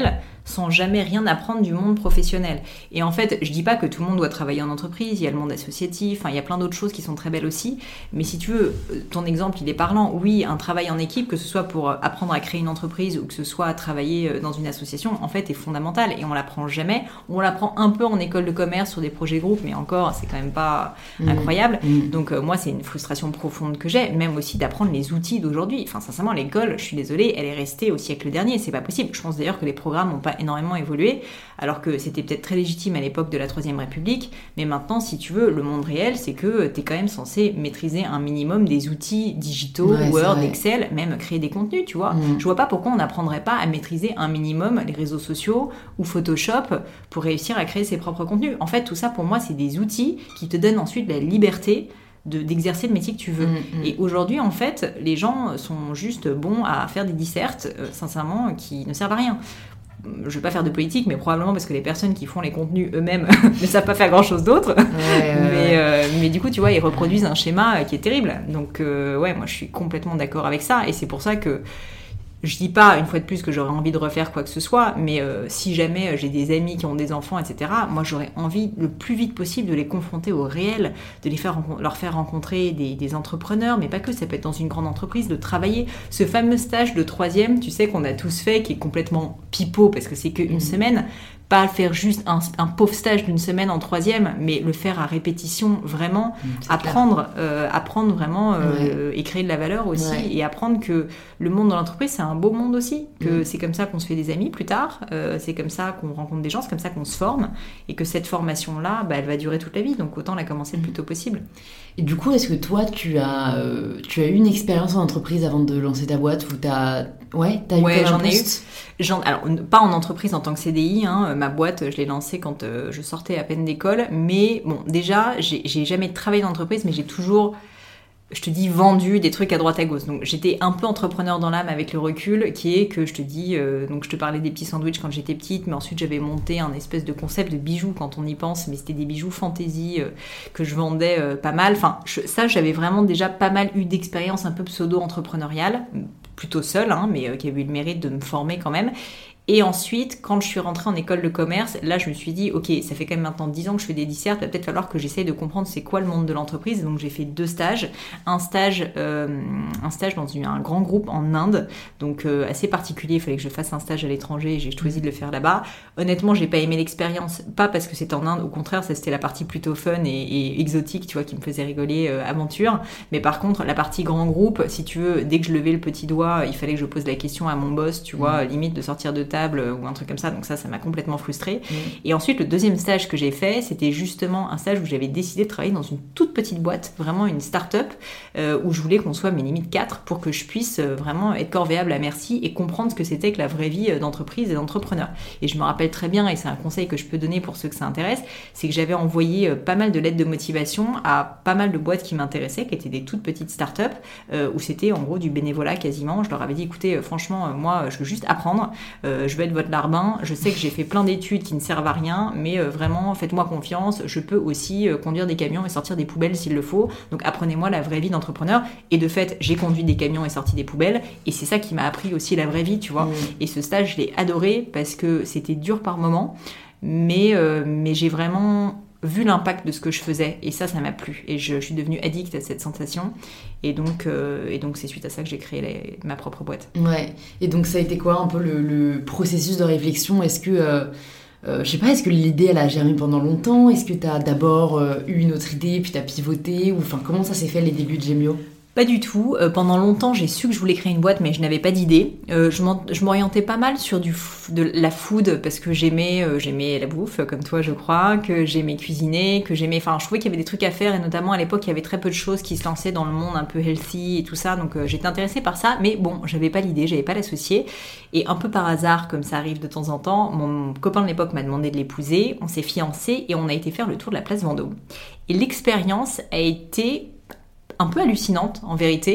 sans jamais rien apprendre du monde professionnel. Et en fait, je dis pas que tout le monde doit travailler en entreprise, il y a le monde associatif, enfin, il y a plein d'autres choses qui sont très belles aussi, mais si tu veux, ton exemple, il est parlant. Oui, un travail en équipe, que ce soit pour apprendre à créer une entreprise ou que ce soit travailler dans une association, en fait, est fondamental et on l'apprend jamais. On l'apprend un peu en école de commerce sur des projets groupes, mais encore, c'est quand même pas mmh. incroyable. Mmh. Donc, euh, moi, c'est une frustration profonde que j'ai, même aussi d'apprendre les outils d'aujourd'hui. Enfin, sincèrement, l'école, je suis désolée, elle est restée au siècle dernier, c'est pas possible. Je pense d'ailleurs que les programmes n'ont pas énormément évolué, alors que c'était peut-être très légitime à l'époque de la Troisième République, mais maintenant, si tu veux, le monde réel, c'est que t'es quand même censé maîtriser un minimum des outils digitaux, ouais, Word, Excel, même créer des contenus, tu vois. Mmh. Je vois pas pourquoi on n'apprendrait pas à maîtriser un minimum les réseaux sociaux ou Photoshop pour réussir à créer ses propres contenus. En fait, tout ça, pour moi, c'est des outils qui te donnent ensuite la liberté De, d'exercer le métier que tu veux. Mmh, mmh. Et aujourd'hui, en fait, les gens sont juste bons à faire des dissertes, euh, sincèrement, qui ne servent à rien. Je ne vais pas faire de politique, mais probablement parce que les personnes qui font les contenus eux-mêmes ne savent pas faire grand-chose d'autre. Ouais, ouais, mais, ouais. Euh, mais du coup, tu vois, ils reproduisent un schéma qui est terrible. Donc, euh, ouais, moi, je suis complètement d'accord avec ça. Et c'est pour ça que je dis pas, une fois de plus, que j'aurais envie de refaire quoi que ce soit, mais euh, si jamais j'ai des amis qui ont des enfants, et cetera, moi, j'aurais envie, le plus vite possible, de les confronter au réel, de les faire, leur faire rencontrer des, des entrepreneurs, mais pas que, ça peut être dans une grande entreprise, de travailler. Ce fameux stage de troisième, tu sais, qu'on a tous fait, qui est complètement pipeau, parce que c'est qu'une mmh. semaine, pas faire juste un, un pauvre stage d'une semaine en troisième, mais le faire à répétition, vraiment, mmh, apprendre, euh, apprendre vraiment euh, ouais. et créer de la valeur aussi, ouais. et apprendre que le monde de l'entreprise, c'est un beau monde aussi, que mmh. c'est comme ça qu'on se fait des amis plus tard, euh, c'est comme ça qu'on rencontre des gens, c'est comme ça qu'on se forme, et que cette formation-là, bah, elle va durer toute la vie, donc autant la commencer le plus tôt possible. Et du coup, est-ce que toi, tu as, euh, tu as eu une expérience en entreprise avant de lancer ta boîte, où t'as... Ouais, t'as eu ouais, j'en ai eu. J'en, alors, pas en entreprise en tant que C D I, hein, ma boîte, je l'ai lancée quand euh, je sortais à peine d'école, mais bon, déjà, j'ai, j'ai jamais travaillé en entreprise, mais j'ai toujours... je te dis, vendu des trucs à droite à gauche. Donc, j'étais un peu entrepreneur dans l'âme avec le recul, qui est que je te dis, euh, donc je te parlais des petits sandwichs quand j'étais petite, mais ensuite j'avais monté un espèce de concept de bijoux quand on y pense, mais c'était des bijoux fantaisie euh, que je vendais euh, pas mal. Enfin, je, ça, j'avais vraiment déjà pas mal eu d'expérience un peu pseudo-entrepreneuriale, plutôt seule, hein, mais euh, qui avait eu le mérite de me former quand même. Et ensuite, quand je suis rentrée en école de commerce, là, je me suis dit, ok, ça fait quand même maintenant dix ans que je fais des dissertes, il va peut-être falloir que j'essaye de comprendre c'est quoi le monde de l'entreprise. Donc, j'ai fait deux stages. Un stage, euh, un stage dans une, un grand groupe en Inde, donc euh, assez particulier. Il fallait que je fasse un stage à l'étranger et j'ai choisi de le faire là-bas. Honnêtement, j'ai pas aimé l'expérience, pas parce que c'était en Inde, au contraire, ça c'était la partie plutôt fun et, et exotique, tu vois, qui me faisait rigoler, euh, aventure. Mais par contre, la partie grand groupe, si tu veux, dès que je levais le petit doigt, il fallait que je pose la question à mon boss, tu vois, mmh. limite de sortir de table ou un truc comme ça, donc ça, ça m'a complètement frustrée. Mmh. Et ensuite, le deuxième stage que j'ai fait, c'était justement un stage où j'avais décidé de travailler dans une toute petite boîte, vraiment une start-up, euh, où je voulais qu'on soit, mais limite quatre, pour que je puisse euh, vraiment être corvéable à merci et comprendre ce que c'était que la vraie vie d'entreprise et d'entrepreneur. Et je me rappelle très bien, et c'est un conseil que je peux donner pour ceux que ça intéresse, c'est que j'avais envoyé euh, pas mal de lettres de motivation à pas mal de boîtes qui m'intéressaient, qui étaient des toutes petites start-up, euh, où c'était en gros du bénévolat quasiment. Je leur avais dit, écoutez, euh, franchement, euh, moi, je veux juste apprendre, euh, je veux être votre larbin, je sais que j'ai fait plein d'études qui ne servent à rien, mais euh, vraiment, faites-moi confiance, je peux aussi euh, conduire des camions et sortir des poubelles s'il le faut, donc apprenez-moi la vraie vie d'entrepreneur. Et de fait, j'ai conduit des camions et sorti des poubelles, et c'est ça qui m'a appris aussi la vraie vie, tu vois. Mmh. Et ce stage, je l'ai adoré, parce que c'était dur par moments, mais, euh, mais j'ai vraiment... vu l'impact de ce que je faisais, et ça, ça m'a plu, et je, je suis devenue addict à cette sensation, et donc, euh, et donc c'est suite à ça que j'ai créé les, ma propre boîte. Ouais, et donc ça a été quoi un peu le, le processus de réflexion? Est-ce que, euh, euh, je sais pas, est-ce que l'idée elle a germé pendant longtemps? Est-ce que t'as d'abord euh, eu une autre idée, puis t'as pivoté, ou enfin comment ça s'est fait les débuts de Gemio? Pas du tout. Euh, pendant longtemps, j'ai su que je voulais créer une boîte, mais je n'avais pas d'idée. Euh, je, je m'orientais pas mal sur du f- de la food, parce que j'aimais, euh, j'aimais la bouffe, comme toi, je crois, que j'aimais cuisiner, que j'aimais... Enfin, je trouvais qu'il y avait des trucs à faire, et notamment à l'époque, il y avait très peu de choses qui se lançaient dans le monde un peu healthy et tout ça, donc euh, j'étais intéressée par ça, mais bon, j'avais pas l'idée, j'avais pas l'associé. Et un peu par hasard, comme ça arrive de temps en temps, mon copain de l'époque m'a demandé de l'épouser, on s'est fiancés, et on a été faire le tour de la place Vendôme. Et l'expérience a été... un peu hallucinante en vérité,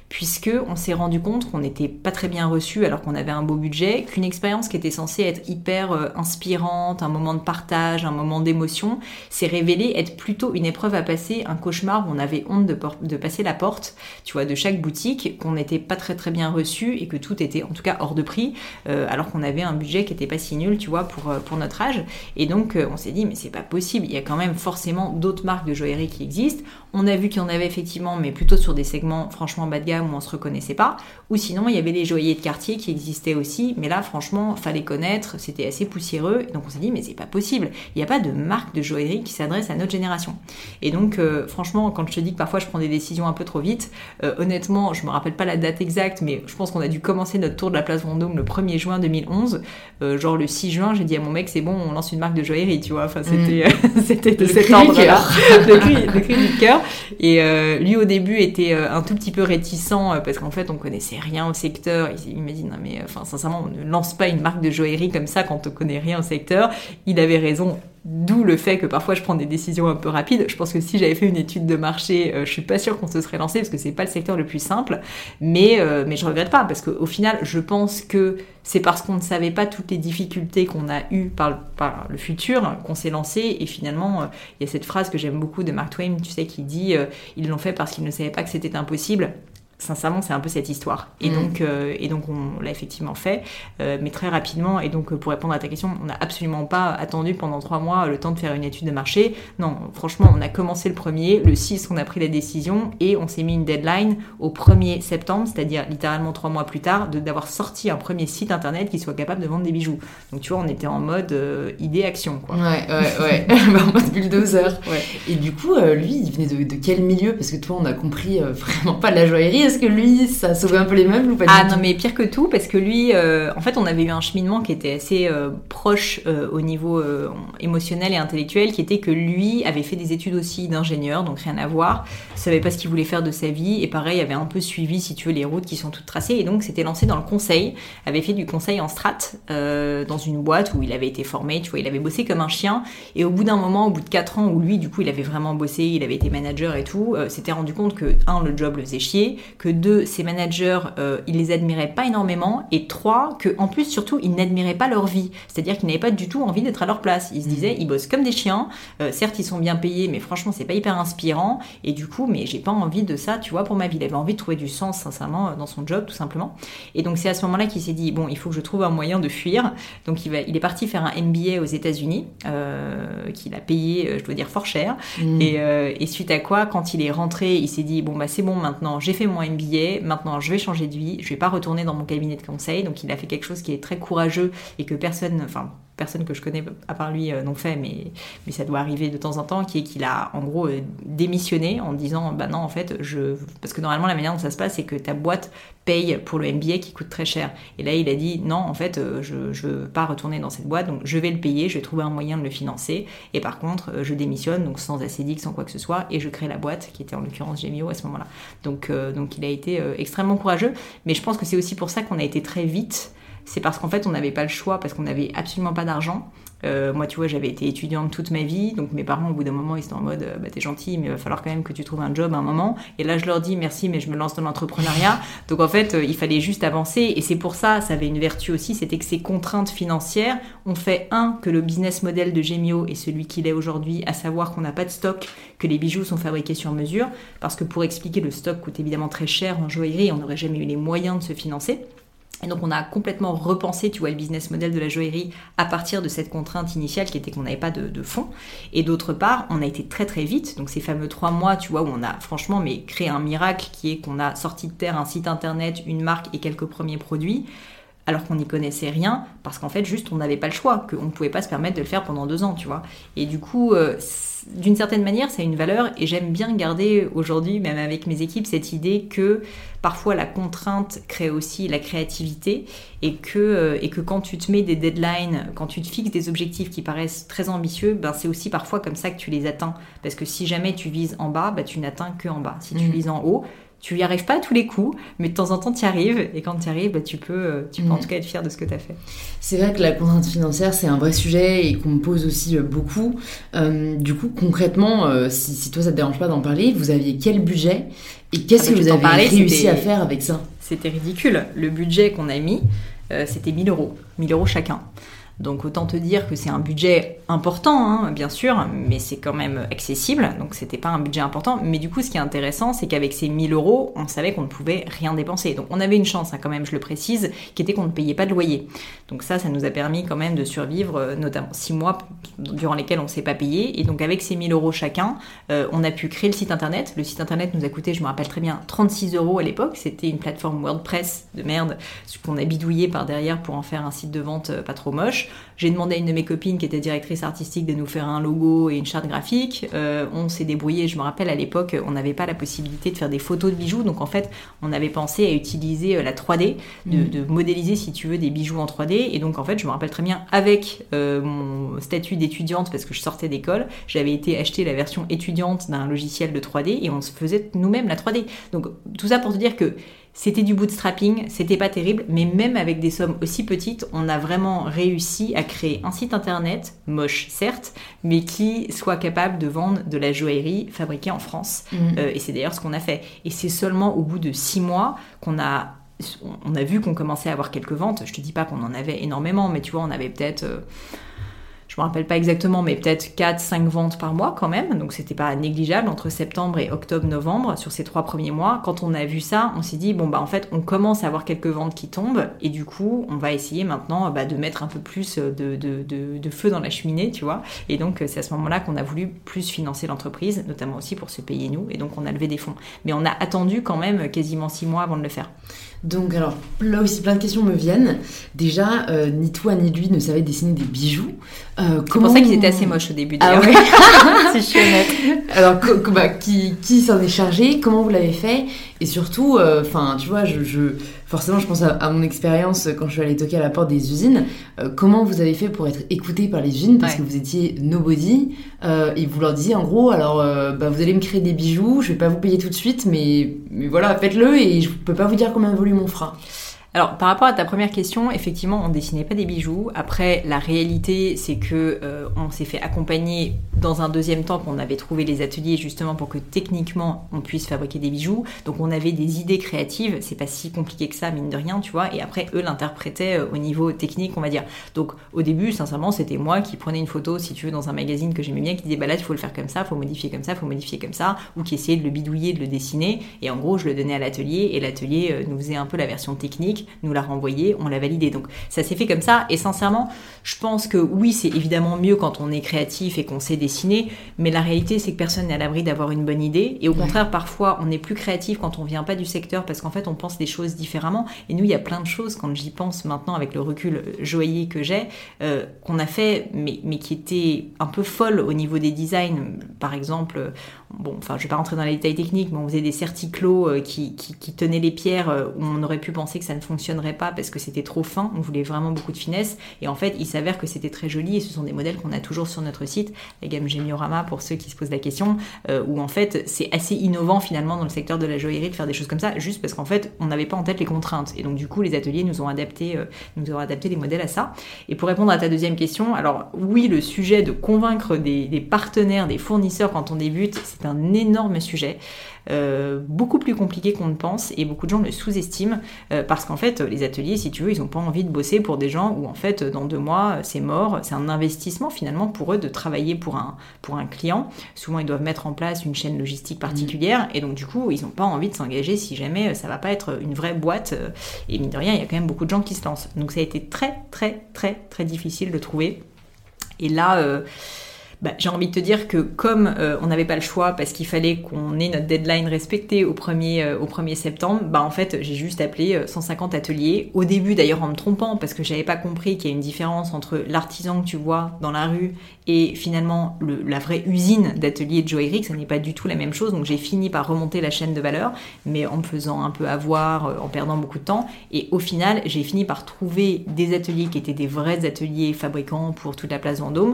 puisque on s'est rendu compte qu'on n'était pas très bien reçu alors qu'on avait un beau budget, qu'une expérience qui était censée être hyper euh, inspirante, un moment de partage, un moment d'émotion, s'est révélée être plutôt une épreuve à passer, un cauchemar où on avait honte de, por- de passer la porte, tu vois, de chaque boutique, qu'on n'était pas très très bien reçu et que tout était en tout cas hors de prix, euh, alors qu'on avait un budget qui était pas si nul, tu vois, pour, pour notre âge. Et donc euh, on s'est dit mais c'est pas possible, il y a quand même forcément d'autres marques de joaillerie qui existent. On a vu qu'il y en avait effectivement, mais plutôt sur des segments franchement bas de gamme où on se reconnaissait pas, ou sinon il y avait les joailliers de quartier qui existaient aussi, mais là franchement fallait connaître, c'était assez poussiéreux, donc on s'est dit mais c'est pas possible, il n'y a pas de marque de joaillerie qui s'adresse à notre génération. Et donc euh, franchement quand je te dis que parfois je prends des décisions un peu trop vite, euh, honnêtement je me rappelle pas la date exacte, mais je pense qu'on a dû commencer notre tour de la place Vendôme le premier juin deux mille onze, euh, genre le six juin j'ai dit à mon mec c'est bon on lance une marque de joaillerie, tu vois, enfin c'était, mmh. c'était de le cet ordre-là, le cri, le cri du cœur. Et euh, lui au début était euh, un tout petit peu réticent euh, parce qu'en fait on connaissait rien au secteur. Il, il m'a dit non mais enfin sincèrement on ne lance pas une marque de joaillerie comme ça quand on connaît rien au secteur. Il avait raison. D'où le fait que parfois je prends des décisions un peu rapides. Je pense que si j'avais fait une étude de marché, euh, je suis pas sûre qu'on se serait lancé parce que c'est pas le secteur le plus simple. Mais euh, mais je regrette pas parce qu'au final, je pense que c'est parce qu'on ne savait pas toutes les difficultés qu'on a eues par le, par le futur qu'on s'est lancé. Et finalement, il euh, y a cette phrase que j'aime beaucoup de Mark Twain, tu sais, qui dit euh, ils l'ont fait parce qu'ils ne savaient pas que c'était impossible. Sincèrement, c'est un peu cette histoire. Et, mmh. donc, euh, et donc, on l'a effectivement fait, euh, mais très rapidement. Et donc, pour répondre à ta question, on n'a absolument pas attendu pendant trois mois le temps de faire une étude de marché. Non, franchement, on a commencé le premier. Le six, on a pris la décision et on s'est mis une deadline au premier septembre, c'est-à-dire littéralement trois mois plus tard, de, d'avoir sorti un premier site internet qui soit capable de vendre des bijoux. Donc, tu vois, on était en mode euh, idée-action, quoi. Ouais, ouais, ouais. En mode bulldozer. Ouais. Et du coup, euh, lui, il venait de, de quel milieu ? Parce que toi, on a compris euh, vraiment pas de la joaillerie. Est-ce que lui, ça sauvait un peu les meubles ou pas du Ah tout ? Non, mais pire que tout, parce que lui, euh, en fait, on avait eu un cheminement qui était assez euh, proche euh, au niveau euh, émotionnel et intellectuel, qui était que lui avait fait des études aussi d'ingénieur, donc rien à voir, savait pas ce qu'il voulait faire de sa vie, et pareil, avait un peu suivi, si tu veux, les routes qui sont toutes tracées, et donc s'était lancé dans le conseil, avait fait du conseil en strat, euh, dans une boîte où il avait été formé, tu vois, il avait bossé comme un chien, et au bout d'un moment, au bout de quatre ans, où lui, du coup, il avait vraiment bossé, il avait été manager et tout, euh, s'était rendu compte que, un, le job le faisait chier, que deux, ses managers, euh, il les admirait pas énormément, et trois, que en plus surtout, ils n'admiraient pas leur vie, c'est-à-dire qu'ils n'avaient pas du tout envie d'être à leur place. Ils se disaient, ils bossent comme des chiens, euh, certes ils sont bien payés, mais franchement c'est pas hyper inspirant, et du coup, mais j'ai pas envie de ça, tu vois, pour ma vie. Il avait envie de trouver du sens, sincèrement, dans son job, tout simplement. Et donc c'est à ce moment-là qu'il s'est dit, bon, il faut que je trouve un moyen de fuir. Donc il, va, il est parti faire un M B A aux États-Unis, euh, qu'il a payé, je dois dire, fort cher. Mmh. Et, euh, et suite à quoi, quand il est rentré, il s'est dit, bon bah c'est bon, maintenant j'ai fait mon M B A, maintenant je vais changer de vie, je vais pas retourner dans mon cabinet de conseil. Donc il a fait quelque chose qui est très courageux et que personne, enfin personne que je connais à part lui euh, n'ont fait, mais, mais ça doit arriver de temps en temps, qui est qu'il a en gros euh, démissionné en disant bah non en fait je, parce que normalement la manière dont ça se passe c'est que ta boîte paye pour le M B A qui coûte très cher, et là il a dit non en fait euh, je, je veux pas retourner dans cette boîte, donc je vais le payer, je vais trouver un moyen de le financer, et par contre euh, je démissionne, donc sans acédique, sans quoi que ce soit, et je crée la boîte qui était en l'occurrence Gemio à ce moment-là. Donc, euh, donc il a été euh, extrêmement courageux, mais je pense que c'est aussi pour ça qu'on a été très vite. C'est parce qu'en fait, on n'avait pas le choix, parce qu'on n'avait absolument pas d'argent. Euh, moi, tu vois, j'avais été étudiante toute ma vie, donc mes parents, au bout d'un moment, ils étaient en mode bah, « t'es gentil, mais il va falloir quand même que tu trouves un job à un moment ». Et là, je leur dis « merci, mais je me lance dans l'entrepreneuriat ». Donc en fait, euh, il fallait juste avancer, et c'est pour ça, ça avait une vertu aussi, c'était que ces contraintes financières ont fait, un, que le business model de Gemio est celui qu'il est aujourd'hui, à savoir qu'on n'a pas de stock, que les bijoux sont fabriqués sur mesure, parce que pour expliquer, le stock coûte évidemment très cher en joaillerie, on n'aurait jamais eu les moyens de se financer. Et donc on a complètement repensé, tu vois, le business model de la joaillerie à partir de cette contrainte initiale qui était qu'on n'avait pas de, de fonds. Et d'autre part, on a été très très vite, donc ces fameux trois mois, tu vois, où on a franchement mais créé un miracle qui est qu'on a sorti de terre un site internet, une marque et quelques premiers produits, alors qu'on n'y connaissait rien, parce qu'en fait juste on n'avait pas le choix, qu'on ne pouvait pas se permettre de le faire pendant deux ans, tu vois. Et du coup, euh, d'une certaine manière, ça a une valeur, et j'aime bien garder aujourd'hui, même avec mes équipes, cette idée que parfois la contrainte crée aussi la créativité, et que, euh, et que quand tu te mets des deadlines, quand tu te fixes des objectifs qui paraissent très ambitieux, ben c'est aussi parfois comme ça que tu les atteins, parce que si jamais tu vises en bas, ben tu n'atteins que en bas. Si tu mmh. vises en haut, Tu y arrives pas à tous les coups, mais de temps en temps, tu y arrives. Et quand tu y arrives, bah, tu peux, tu peux mmh. en tout cas être fier de ce que tu as fait. C'est vrai que la contrainte financière, c'est un vrai sujet et qu'on me pose aussi beaucoup. Euh, du coup, concrètement, euh, si, si toi, ça te dérange pas d'en parler, vous aviez quel budget et qu'est-ce ah, que vous avez parler, réussi à faire avec ça? C'était ridicule. Le budget qu'on a mis, euh, c'était mille euros. mille euros chacun. Donc autant te dire que c'est un budget important, hein, bien sûr, mais c'est quand même accessible, donc c'était pas un budget important. Mais du coup, ce qui est intéressant, c'est qu'avec ces mille euros, on savait qu'on ne pouvait rien dépenser. Donc on avait une chance, hein, quand même, je le précise, qui était qu'on ne payait pas de loyer. Donc ça, ça nous a permis quand même de survivre, notamment six mois durant lesquels on ne s'est pas payé. Et donc avec ces mille euros chacun, euh, on a pu créer le site internet. Le site internet nous a coûté, je me rappelle très bien, trente-six euros à l'époque. C'était une plateforme WordPress de merde, ce qu'on a bidouillé par derrière pour en faire un site de vente pas trop moche. J'ai demandé à une de mes copines qui était directrice artistique de nous faire un logo et une charte graphique. Euh, on s'est débrouillé. Je me rappelle, à l'époque, on n'avait pas la possibilité de faire des photos de bijoux. Donc, en fait, on avait pensé à utiliser la trois D, de, mmh. de modéliser, si tu veux, des bijoux en trois D. Et donc, en fait, je me rappelle très bien, avec euh, mon statut d'étudiante, parce que je sortais d'école, j'avais été acheter la version étudiante d'un logiciel de trois D et on se faisait nous-mêmes la trois D. Donc, tout ça pour te dire que c'était du bootstrapping, c'était pas terrible, mais même avec des sommes aussi petites, on a vraiment réussi à créer un site internet, moche certes, mais qui soit capable de vendre de la joaillerie fabriquée en France. Mmh. Euh, et c'est d'ailleurs ce qu'on a fait. Et c'est seulement au bout de six mois qu'on a, on a vu qu'on commençait à avoir quelques ventes. Je te dis pas qu'on en avait énormément, mais tu vois, on avait peut-être... Euh, je me rappelle pas exactement, mais peut-être quatre cinq ventes par mois quand même. Donc, c'était pas négligeable entre septembre et octobre-novembre sur ces trois premiers mois. Quand on a vu ça, on s'est dit, bon, bah, en fait, on commence à avoir quelques ventes qui tombent. Et du coup, on va essayer maintenant bah, de mettre un peu plus de, de, de, de feu dans la cheminée, tu vois. Et donc, c'est à ce moment-là qu'on a voulu plus financer l'entreprise, notamment aussi pour se payer nous. Et donc, on a levé des fonds. Mais on a attendu quand même quasiment six mois avant de le faire. Donc, alors, là aussi, plein de questions me viennent. Déjà, euh, ni toi ni lui ne savaient dessiner des bijoux. Euh, c'est pour ça qu'ils étaient assez moches au début, d'ailleurs. Ah ouais. Si je suis honnête. Alors, co- bah, qui, qui s'en est chargé? Comment vous l'avez fait? Et surtout, enfin, euh, tu vois, je, je, forcément, je pense à, à mon expérience quand je suis allée toquer à la porte des usines. Euh, comment vous avez fait pour être écouté par les usines? Parce ouais. que vous étiez nobody. Euh, et vous leur disiez, en gros, alors, euh, bah, vous allez me créer des bijoux, je vais pas vous payer tout de suite, mais, mais voilà, faites-le et je peux pas vous dire combien de volume on fera. Alors, par rapport à ta première question, effectivement, on dessinait pas des bijoux. Après, la réalité, c'est que euh, on s'est fait accompagner dans un deuxième temps, qu'on avait trouvé les ateliers justement pour que techniquement on puisse fabriquer des bijoux. Donc, on avait des idées créatives. C'est pas si compliqué que ça, mine de rien, tu vois. Et après, eux l'interprétaient euh, au niveau technique, on va dire. Donc, au début, sincèrement, c'était moi qui prenais une photo, si tu veux, dans un magazine que j'aimais bien, qui disait bah là, il faut le faire comme ça, faut modifier comme ça, faut modifier comme ça, ou qui essayait de le bidouiller, de le dessiner. Et en gros, je le donnais à l'atelier et l'atelier euh, nous faisait un peu la version technique. Nous l'a renvoyé, on l'a validé. Donc ça s'est fait comme ça et sincèrement, je pense que oui, c'est évidemment mieux quand on est créatif et qu'on sait dessiner, mais la réalité c'est que personne n'est à l'abri d'avoir une bonne idée et au ouais. contraire, parfois on est plus créatif quand on vient pas du secteur parce qu'en fait on pense des choses différemment et nous il y a plein de choses quand j'y pense maintenant avec le recul joaillier que j'ai, euh, qu'on a fait mais, mais qui étaient un peu folles au niveau des designs. Par exemple, bon, enfin je vais pas rentrer dans les détails techniques, mais on faisait des certiclos qui, qui, qui tenaient les pierres où on aurait pu penser que ça ne fonctionnerait pas parce que c'était trop fin, on voulait vraiment beaucoup de finesse et en fait il s'avère que c'était très joli et ce sont des modèles qu'on a toujours sur notre site, la gamme Gémiorama pour ceux qui se posent la question, euh, où en fait c'est assez innovant finalement dans le secteur de la joaillerie de faire des choses comme ça juste parce qu'en fait on n'avait pas en tête les contraintes et donc du coup les ateliers nous ont adapté, euh, nous ont adapté les modèles à ça. Et pour répondre à ta deuxième question, alors oui, le sujet de convaincre des, des partenaires, des fournisseurs quand on débute, c'est un énorme sujet. Euh, beaucoup plus compliqué qu'on ne pense et beaucoup de gens le sous-estiment euh, parce qu'en fait les ateliers, si tu veux, ils n'ont pas envie de bosser pour des gens où en fait dans deux mois c'est mort, c'est un investissement finalement pour eux de travailler pour un, pour un client. Souvent ils doivent mettre en place une chaîne logistique particulière mmh. et donc du coup ils n'ont pas envie de s'engager si jamais ça va pas être une vraie boîte et mine de rien il y a quand même beaucoup de gens qui se lancent, donc ça a été très très très très difficile de trouver et là euh, Bah, j'ai envie de te dire que comme euh, on n'avait pas le choix parce qu'il fallait qu'on ait notre deadline respectée au premier, euh, au premier septembre, bah en fait j'ai juste appelé euh, cent cinquante ateliers. Au début d'ailleurs en me trompant parce que j'avais pas compris qu'il y a une différence entre l'artisan que tu vois dans la rue et finalement le, la vraie usine d'ateliers de joaillerie, que ça n'est pas du tout la même chose. Donc j'ai fini par remonter la chaîne de valeur, mais en me faisant un peu avoir, euh, en perdant beaucoup de temps. Et au final j'ai fini par trouver des ateliers qui étaient des vrais ateliers fabricants pour toute la place Vendôme.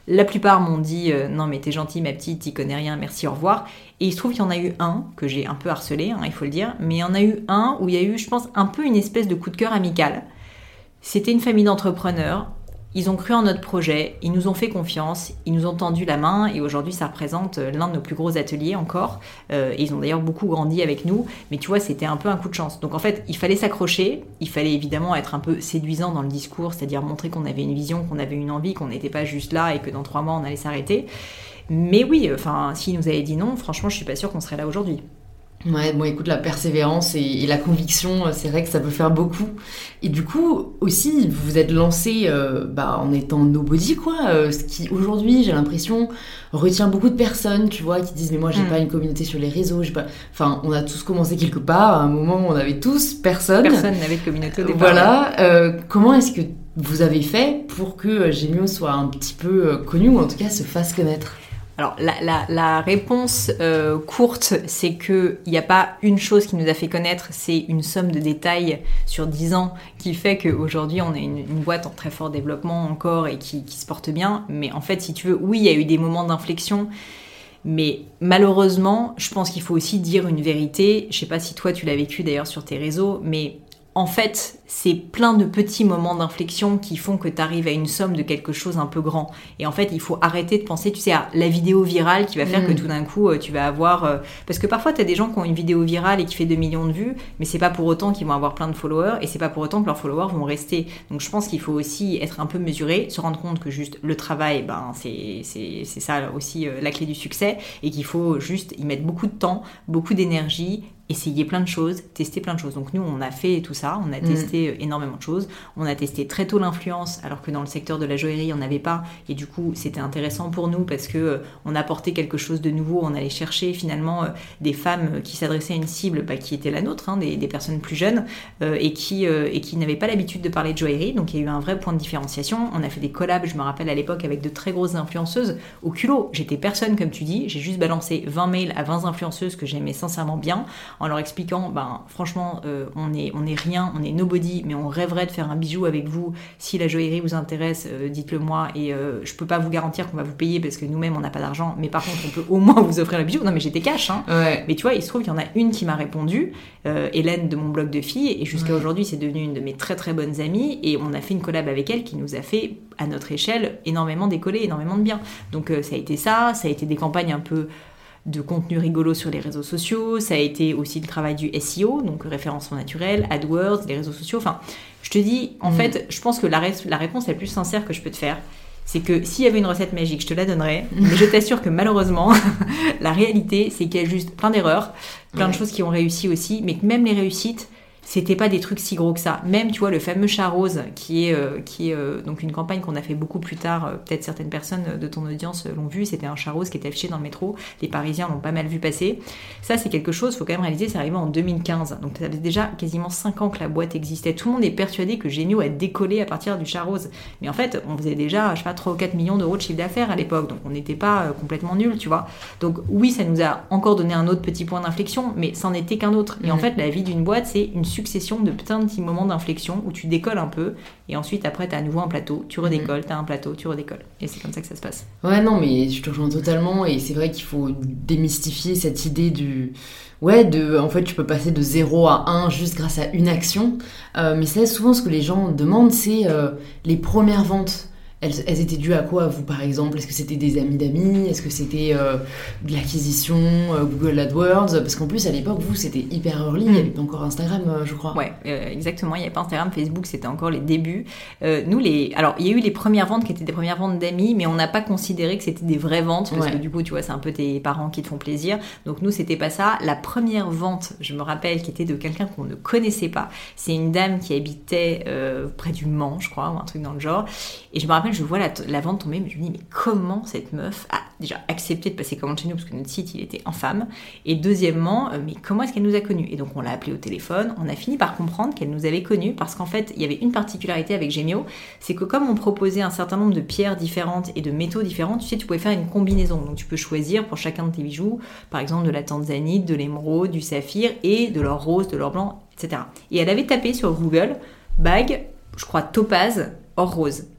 La plupart m'ont dit euh, non mais t'es gentille ma petite, t'y connais rien, merci, au revoir. Et il se trouve qu'il y en a eu un que j'ai un peu harcelé, hein, il faut le dire, mais il y en a eu un où il y a eu, je pense, un peu une espèce de coup de cœur amical. C'était une famille d'entrepreneurs. Ils ont cru en notre projet, ils nous ont fait confiance, ils nous ont tendu la main et aujourd'hui ça représente l'un de nos plus gros ateliers encore. Euh, et ils ont d'ailleurs beaucoup grandi avec nous, mais tu vois c'était un peu un coup de chance. Donc en fait il fallait s'accrocher, il fallait évidemment être un peu séduisant dans le discours, c'est-à-dire montrer qu'on avait une vision, qu'on avait une envie, qu'on n'était pas juste là et que dans trois mois on allait s'arrêter. Mais oui, enfin s'ils nous avaient dit non, franchement je suis pas sûre qu'on serait là aujourd'hui. Ouais, bon écoute, la persévérance et, et la conviction, c'est vrai que ça peut faire beaucoup. Et du coup, aussi, vous vous êtes lancé euh, bah, en étant nobody, quoi. Euh, ce qui, aujourd'hui, j'ai l'impression, retient beaucoup de personnes, tu vois, qui disent « Mais moi, j'ai mmh. pas une communauté sur les réseaux, j'ai pas... » Enfin, on a tous commencé quelque part, à un moment où on avait tous personne. Personne n'avait de communauté au départ. Voilà. Euh, comment est-ce que vous avez fait pour que Gemio soit un petit peu euh, connu, ou en tout cas se fasse connaître ? Alors, la, la, la réponse euh, courte, c'est qu'il n'y a pas une chose qui nous a fait connaître, c'est une somme de détails sur dix ans qui fait qu'aujourd'hui, on est une, une boîte en très fort développement encore et qui, qui se porte bien. Mais en fait, si tu veux, oui, il y a eu des moments d'inflexion, mais malheureusement, je pense qu'il faut aussi dire une vérité. Je ne sais pas si toi, tu l'as vécu d'ailleurs sur tes réseaux, mais... En fait, c'est plein de petits moments d'inflexion qui font que tu arrives à une somme de quelque chose un peu grand. Et en fait, il faut arrêter de penser, tu sais, à la vidéo virale qui va faire mmh. que tout d'un coup, tu vas avoir... Euh... Parce que parfois, tu as des gens qui ont une vidéo virale et qui fait deux millions de vues, mais c'est pas pour autant qu'ils vont avoir plein de followers et c'est pas pour autant que leurs followers vont rester. Donc, je pense qu'il faut aussi être un peu mesuré, se rendre compte que juste le travail, ben, c'est, c'est, c'est ça aussi euh, la clé du succès et qu'il faut juste y mettre beaucoup de temps, beaucoup d'énergie, essayer plein de choses, tester plein de choses. Donc nous, on a fait tout ça, on a testé mmh. énormément de choses. On a testé très tôt l'influence, alors que dans le secteur de la joaillerie, on n'avait pas. Et du coup, c'était intéressant pour nous parce que euh, on apportait quelque chose de nouveau. On allait chercher finalement euh, des femmes qui s'adressaient à une cible bah, qui était la nôtre, hein, des, des personnes plus jeunes euh, et qui euh, et qui n'avaient pas l'habitude de parler de joaillerie. Donc il y a eu un vrai point de différenciation. On a fait des collabs, je me rappelle à l'époque, avec de très grosses influenceuses au culot. J'étais personne, comme tu dis. J'ai juste balancé vingt mails à vingt influenceuses que j'aimais sincèrement bien, en leur expliquant, ben, franchement, euh, on est, on est rien, on est nobody, mais on rêverait de faire un bijou avec vous. Si la joaillerie vous intéresse, euh, dites-le moi. Et euh, je peux pas vous garantir qu'on va vous payer parce que nous-mêmes, on n'a pas d'argent. Mais par contre, on peut au moins vous offrir le bijou. Non, mais j'étais cash. Hein. Ouais. Mais tu vois, il se trouve qu'il y en a une qui m'a répondu, euh, Hélène de mon blog de filles. Et jusqu'à ouais. aujourd'hui, c'est devenu une de mes très très bonnes amies. Et on a fait une collab avec elle qui nous a fait, à notre échelle, énormément décoller, énormément de bien. Donc euh, ça a été ça. Ça a été des campagnes un peu... de contenu rigolo sur les réseaux sociaux, ça a été aussi le travail du S E O, donc référencement naturel, AdWords, les réseaux sociaux, enfin, je te dis, en mmh. fait, je pense que la, ré- la réponse la plus sincère que je peux te faire, c'est que s'il y avait une recette magique, je te la donnerais, mais je t'assure que malheureusement, la réalité, c'est qu'il y a juste plein d'erreurs, plein mmh. de choses qui ont réussi aussi, mais que même les réussites, c'était pas des trucs si gros que ça. Même, tu vois, le fameux chat rose, qui est, euh, qui est euh, donc une campagne qu'on a fait beaucoup plus tard, euh, peut-être certaines personnes de ton audience l'ont vu, c'était un chat rose qui était affiché dans le métro, les Parisiens l'ont pas mal vu passer. Ça, c'est quelque chose, faut quand même réaliser, c'est arrivé en deux mille quinze, donc ça fait déjà quasiment cinq ans que la boîte existait. Tout le monde est persuadé que Gemio a décollé à partir du chat rose. Mais en fait, on faisait déjà, je sais pas, trois ou quatre millions d'euros de chiffre d'affaires à l'époque, donc on n'était pas euh, complètement nuls, tu vois. Donc oui, ça nous a encore donné un autre petit point d'inflexion, mais ça n'en était qu'un autre. Et mmh. en fait, la vie d'une boîte, c'est une succession de plein de petits moments d'inflexion où tu décolles un peu et ensuite après t'as à nouveau un plateau, tu redécolles, mmh. t'as un plateau, tu redécolles et c'est comme ça que ça se passe. Ouais non mais je te rejoins totalement et c'est vrai qu'il faut démystifier cette idée du... Ouais, de, en fait tu peux passer de zéro à un juste grâce à une action, euh, mais c'est souvent ce que les gens demandent, c'est euh, les premières ventes. Elles, elles étaient dues à quoi, vous, par exemple ? Est-ce que c'était des amis d'amis ? Est-ce que c'était euh, de l'acquisition, euh, Google AdWords ? Parce qu'en plus, à l'époque, vous, c'était hyper early. Il n'y avait pas encore Instagram, euh, je crois. Ouais, euh, exactement. Il n'y avait pas Instagram, Facebook, c'était encore les débuts. Euh, nous, les... Alors, il y a eu les premières ventes qui étaient des premières ventes d'amis, mais on n'a pas considéré que c'était des vraies ventes, parce ouais. que du coup, tu vois, c'est un peu tes parents qui te font plaisir. Donc, nous, c'était pas ça. La première vente, je me rappelle, qui était de quelqu'un qu'on ne connaissait pas. C'est une dame qui habitait euh, près du Mans, je crois, ou un truc dans le genre. Et je me rappelle, je vois la, la vente tomber, mais je me dis, mais comment cette meuf a déjà accepté de passer commande chez nous, parce que notre site, il était infâme. Et deuxièmement, euh, mais comment est-ce qu'elle nous a connus ? Et donc, on l'a appelée au téléphone. On a fini par comprendre qu'elle nous avait connus, parce qu'en fait, il y avait une particularité avec Gemio, c'est que comme on proposait un certain nombre de pierres différentes et de métaux différents, tu sais, tu pouvais faire une combinaison. Donc, tu peux choisir pour chacun de tes bijoux, par exemple, de la tanzanite, de l'émeraude, du saphir et de l'or rose, de l'or blanc, et cetera. Et elle avait tapé sur Google, bague, je crois, topaz, or rose.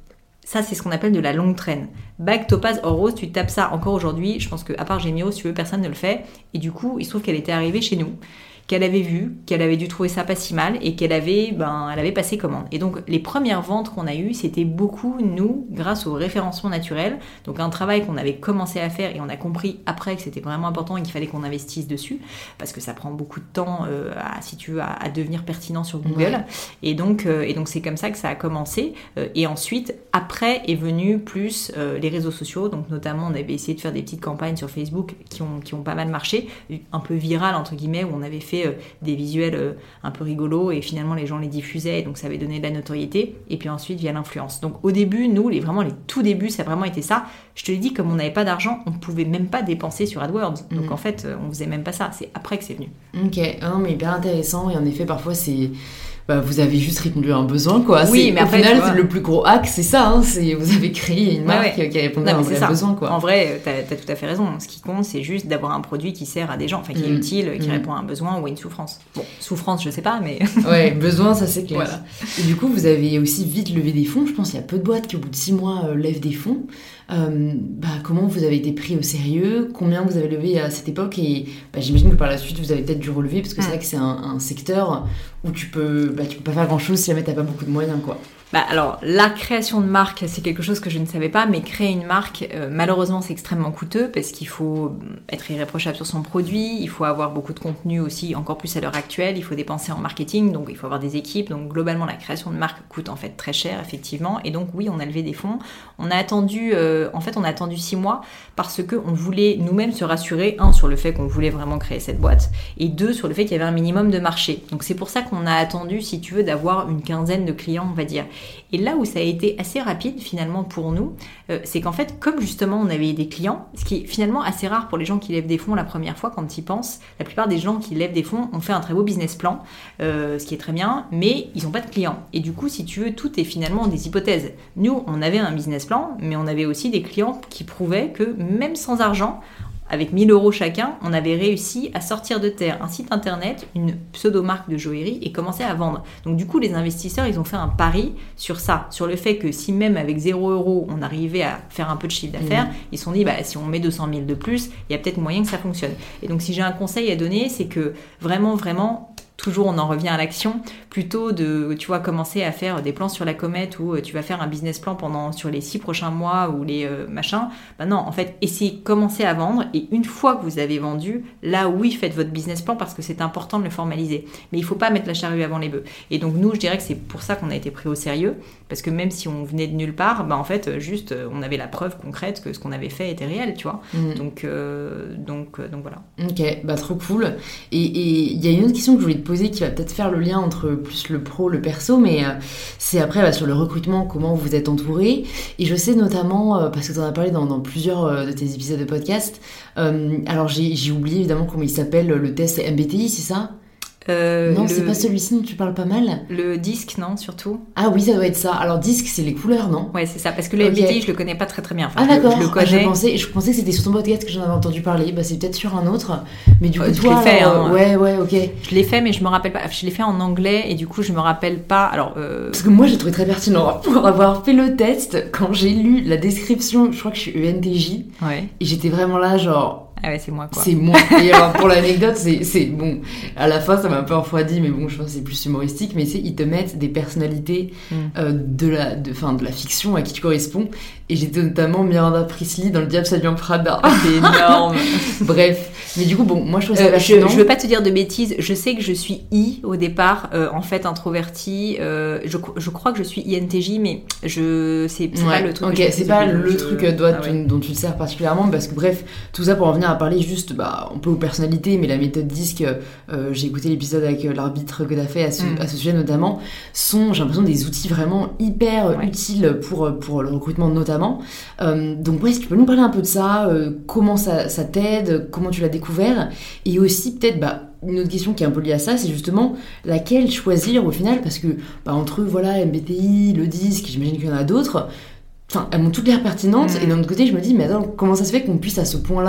Ça, c'est ce qu'on appelle de la longue traîne. Bague, topaz, or rose, tu tapes ça encore aujourd'hui. Je pense qu'à part Gémio, si tu veux, personne ne le fait. Et du coup, il se trouve qu'elle était arrivée chez nous, qu'elle avait vu, qu'elle avait dû trouver ça pas si mal et qu'elle avait, ben, elle avait passé commande. Et donc, les premières ventes qu'on a eues, c'était beaucoup, nous, grâce au référencement naturel. Donc, un travail qu'on avait commencé à faire et on a compris après que c'était vraiment important et qu'il fallait qu'on investisse dessus parce que ça prend beaucoup de temps, euh, à, si tu veux, à, à devenir pertinent sur Google. Ouais. Et donc, euh, et donc, c'est comme ça que ça a commencé. Euh, et ensuite, après est venu plus euh, les réseaux sociaux. Donc, notamment, on avait essayé de faire des petites campagnes sur Facebook qui ont, qui ont pas mal marché, un peu virales, entre guillemets, où on avait fait des visuels un peu rigolos et finalement les gens les diffusaient et donc ça avait donné de la notoriété et puis ensuite via l'influence. Donc au début, nous, les, vraiment les tout débuts, ça a vraiment été ça. Je te l'ai dit, comme on n'avait pas d'argent, on ne pouvait même pas dépenser sur AdWords. Donc mmh. en fait, on faisait même pas ça. C'est après que c'est venu. Ok, ah non mais hyper intéressant et en effet parfois c'est... Bah, vous avez juste répondu à un besoin, quoi. Oui, c'est, mais au après, final, le plus gros hack, c'est ça, hein, c'est vous avez créé une marque ouais, ouais. qui répondait non, à un vrai besoin, quoi. En vrai, t'as, t'as tout à fait raison. Ce qui compte, c'est juste d'avoir un produit qui sert à des gens, enfin, qui mmh. est utile, qui mmh. répond à un besoin ou à une souffrance. Bon, souffrance, je sais pas, mais... ouais, besoin, ça c'est clair. Voilà. Et du coup, vous avez aussi vite levé des fonds. Je pense qu'il y a peu de boîtes qui, au bout de six mois, euh, lèvent des fonds. Euh, bah, comment vous avez été pris au sérieux, combien vous avez levé à cette époque et bah, j'imagine que par la suite vous avez peut-être dû relever parce que mmh. c'est vrai que c'est un, un secteur où tu peux, bah, tu peux pas faire grand chose si jamais t'as pas beaucoup de moyens, quoi. Bah alors, la création de marque, c'est quelque chose que je ne savais pas, mais créer une marque, euh, malheureusement, c'est extrêmement coûteux parce qu'il faut être irréprochable sur son produit, il faut avoir beaucoup de contenu aussi, encore plus à l'heure actuelle, il faut dépenser en marketing, donc il faut avoir des équipes, donc globalement, la création de marque coûte en fait très cher, effectivement, et donc oui, on a levé des fonds. On a attendu, euh, en fait, on a attendu six mois parce qu'on voulait nous-mêmes se rassurer, un, sur le fait qu'on voulait vraiment créer cette boîte, et deux, sur le fait qu'il y avait un minimum de marché. Donc c'est pour ça qu'on a attendu, si tu veux, d'avoir une quinzaine de clients, on va dire. Et là où ça a été assez rapide finalement pour nous, euh, c'est qu'en fait, comme justement on avait des clients, ce qui est finalement assez rare pour les gens qui lèvent des fonds la première fois quand ils pensent, la plupart des gens qui lèvent des fonds ont fait un très beau business plan, euh, ce qui est très bien, mais ils n'ont pas de clients. Et du coup, si tu veux, tout est finalement des hypothèses. Nous, on avait un business plan, mais on avait aussi des clients qui prouvaient que même sans argent, avec mille euros chacun, on avait réussi à sortir de terre un site internet, une pseudo-marque de joaillerie et commencer à vendre. Donc du coup, les investisseurs, ils ont fait un pari sur ça, sur le fait que si même avec zéro euro, on arrivait à faire un peu de chiffre d'affaires, mmh. ils se sont dit, bah, si on met deux cent mille de plus, il y a peut-être moyen que ça fonctionne. Et donc si j'ai un conseil à donner, c'est que vraiment, vraiment... toujours on en revient à l'action, plutôt de, tu vois, commencer à faire des plans sur la comète où tu vas faire un business plan pendant, sur les six prochains mois ou les euh, machins. Ben non, en fait, essayez, commencez à vendre et une fois que vous avez vendu, là oui, faites votre business plan parce que c'est important de le formaliser. Mais il faut pas mettre la charrue avant les bœufs. Et donc nous, je dirais que c'est pour ça qu'on a été pris au sérieux parce que même si on venait de nulle part, ben en fait, juste, on avait la preuve concrète que ce qu'on avait fait était réel, tu vois. Mmh. Donc, euh, donc, euh, donc voilà. Ok, bah trop cool. Et il y a une autre question que je voulais te poser qui va peut-être faire le lien entre plus le pro, le perso, mais euh, c'est après bah, sur le recrutement, comment vous êtes entouré. Et je sais notamment, euh, parce que tu en as parlé dans, dans plusieurs euh, de tes épisodes de podcast, euh, alors j'ai, j'ai oublié évidemment comment il s'appelle, le test M B T I, c'est ça ? Euh, non, le... c'est pas celui-ci dont tu parles pas mal. Le disque, non, surtout. Ah oui, ça doit être ça. Alors disque, c'est les couleurs, non ? Ouais, c'est ça. Parce que le okay. M B T I, je le connais pas très très bien. Enfin, ah d'accord. Je, je le connais. Ah, je pensais, je pensais que c'était sur ton podcast que j'en avais entendu parler. Bah c'est peut-être sur un autre. Mais du coup, euh, toi, je l'ai fait. Alors, hein. Ouais, ouais, ok. Je l'ai fait, mais je me rappelle pas. Je l'ai fait en anglais et du coup, je me rappelle pas. Alors. Euh... Parce que moi, j'ai trouvé très pertinent pour avoir fait le test. Quand j'ai lu la description, je crois que je suis E N T J. Ouais. Et j'étais vraiment là, genre. Ah ouais, c'est moi, quoi. C'est moi. Et alors, pour l'anecdote, c'est, c'est bon. À la fin, ça m'a un peu refroidi, mais bon, je pense que c'est plus humoristique. Mais c'est, ils te mettent des personnalités mm. euh, de la, de, fin, de la fiction à qui tu corresponds. Et j'étais notamment Miranda Priestly dans Le Diable s'habille en Prada. C'est énorme. Bref. Mais du coup, bon, moi, je trouve ça euh, fascinant. Je, je veux pas te dire de bêtises. Je sais que je suis I au départ, euh, en fait, introvertie. Euh, je, je crois que je suis I N T J, mais je, c'est, c'est ouais. pas le truc. Ok, c'est pas le je... truc dont, ah ouais. dont tu te sers particulièrement, parce que bref, tout ça pour en venir à parler juste, bah, un peu aux personnalités, mais la méthode disque, euh, j'ai écouté l'épisode avec l'arbitre que t'as fait à ce, mm. à ce sujet notamment, sont, j'ai l'impression, des outils vraiment hyper ouais. utiles pour, pour le recrutement notamment. Euh, donc ouais, est-ce que tu peux nous parler un peu de ça, euh, comment ça, ça t'aide, comment tu l'as découvert, et aussi peut-être, bah, une autre question qui est un peu liée à ça, c'est justement laquelle choisir au final, parce que bah, entre voilà M B T I, le disque, j'imagine qu'il y en a d'autres. Enfin, elles m'ont toutes l'air pertinentes, mmh. et d'un autre côté, je me dis, mais attends, comment ça se fait qu'on puisse à ce point-là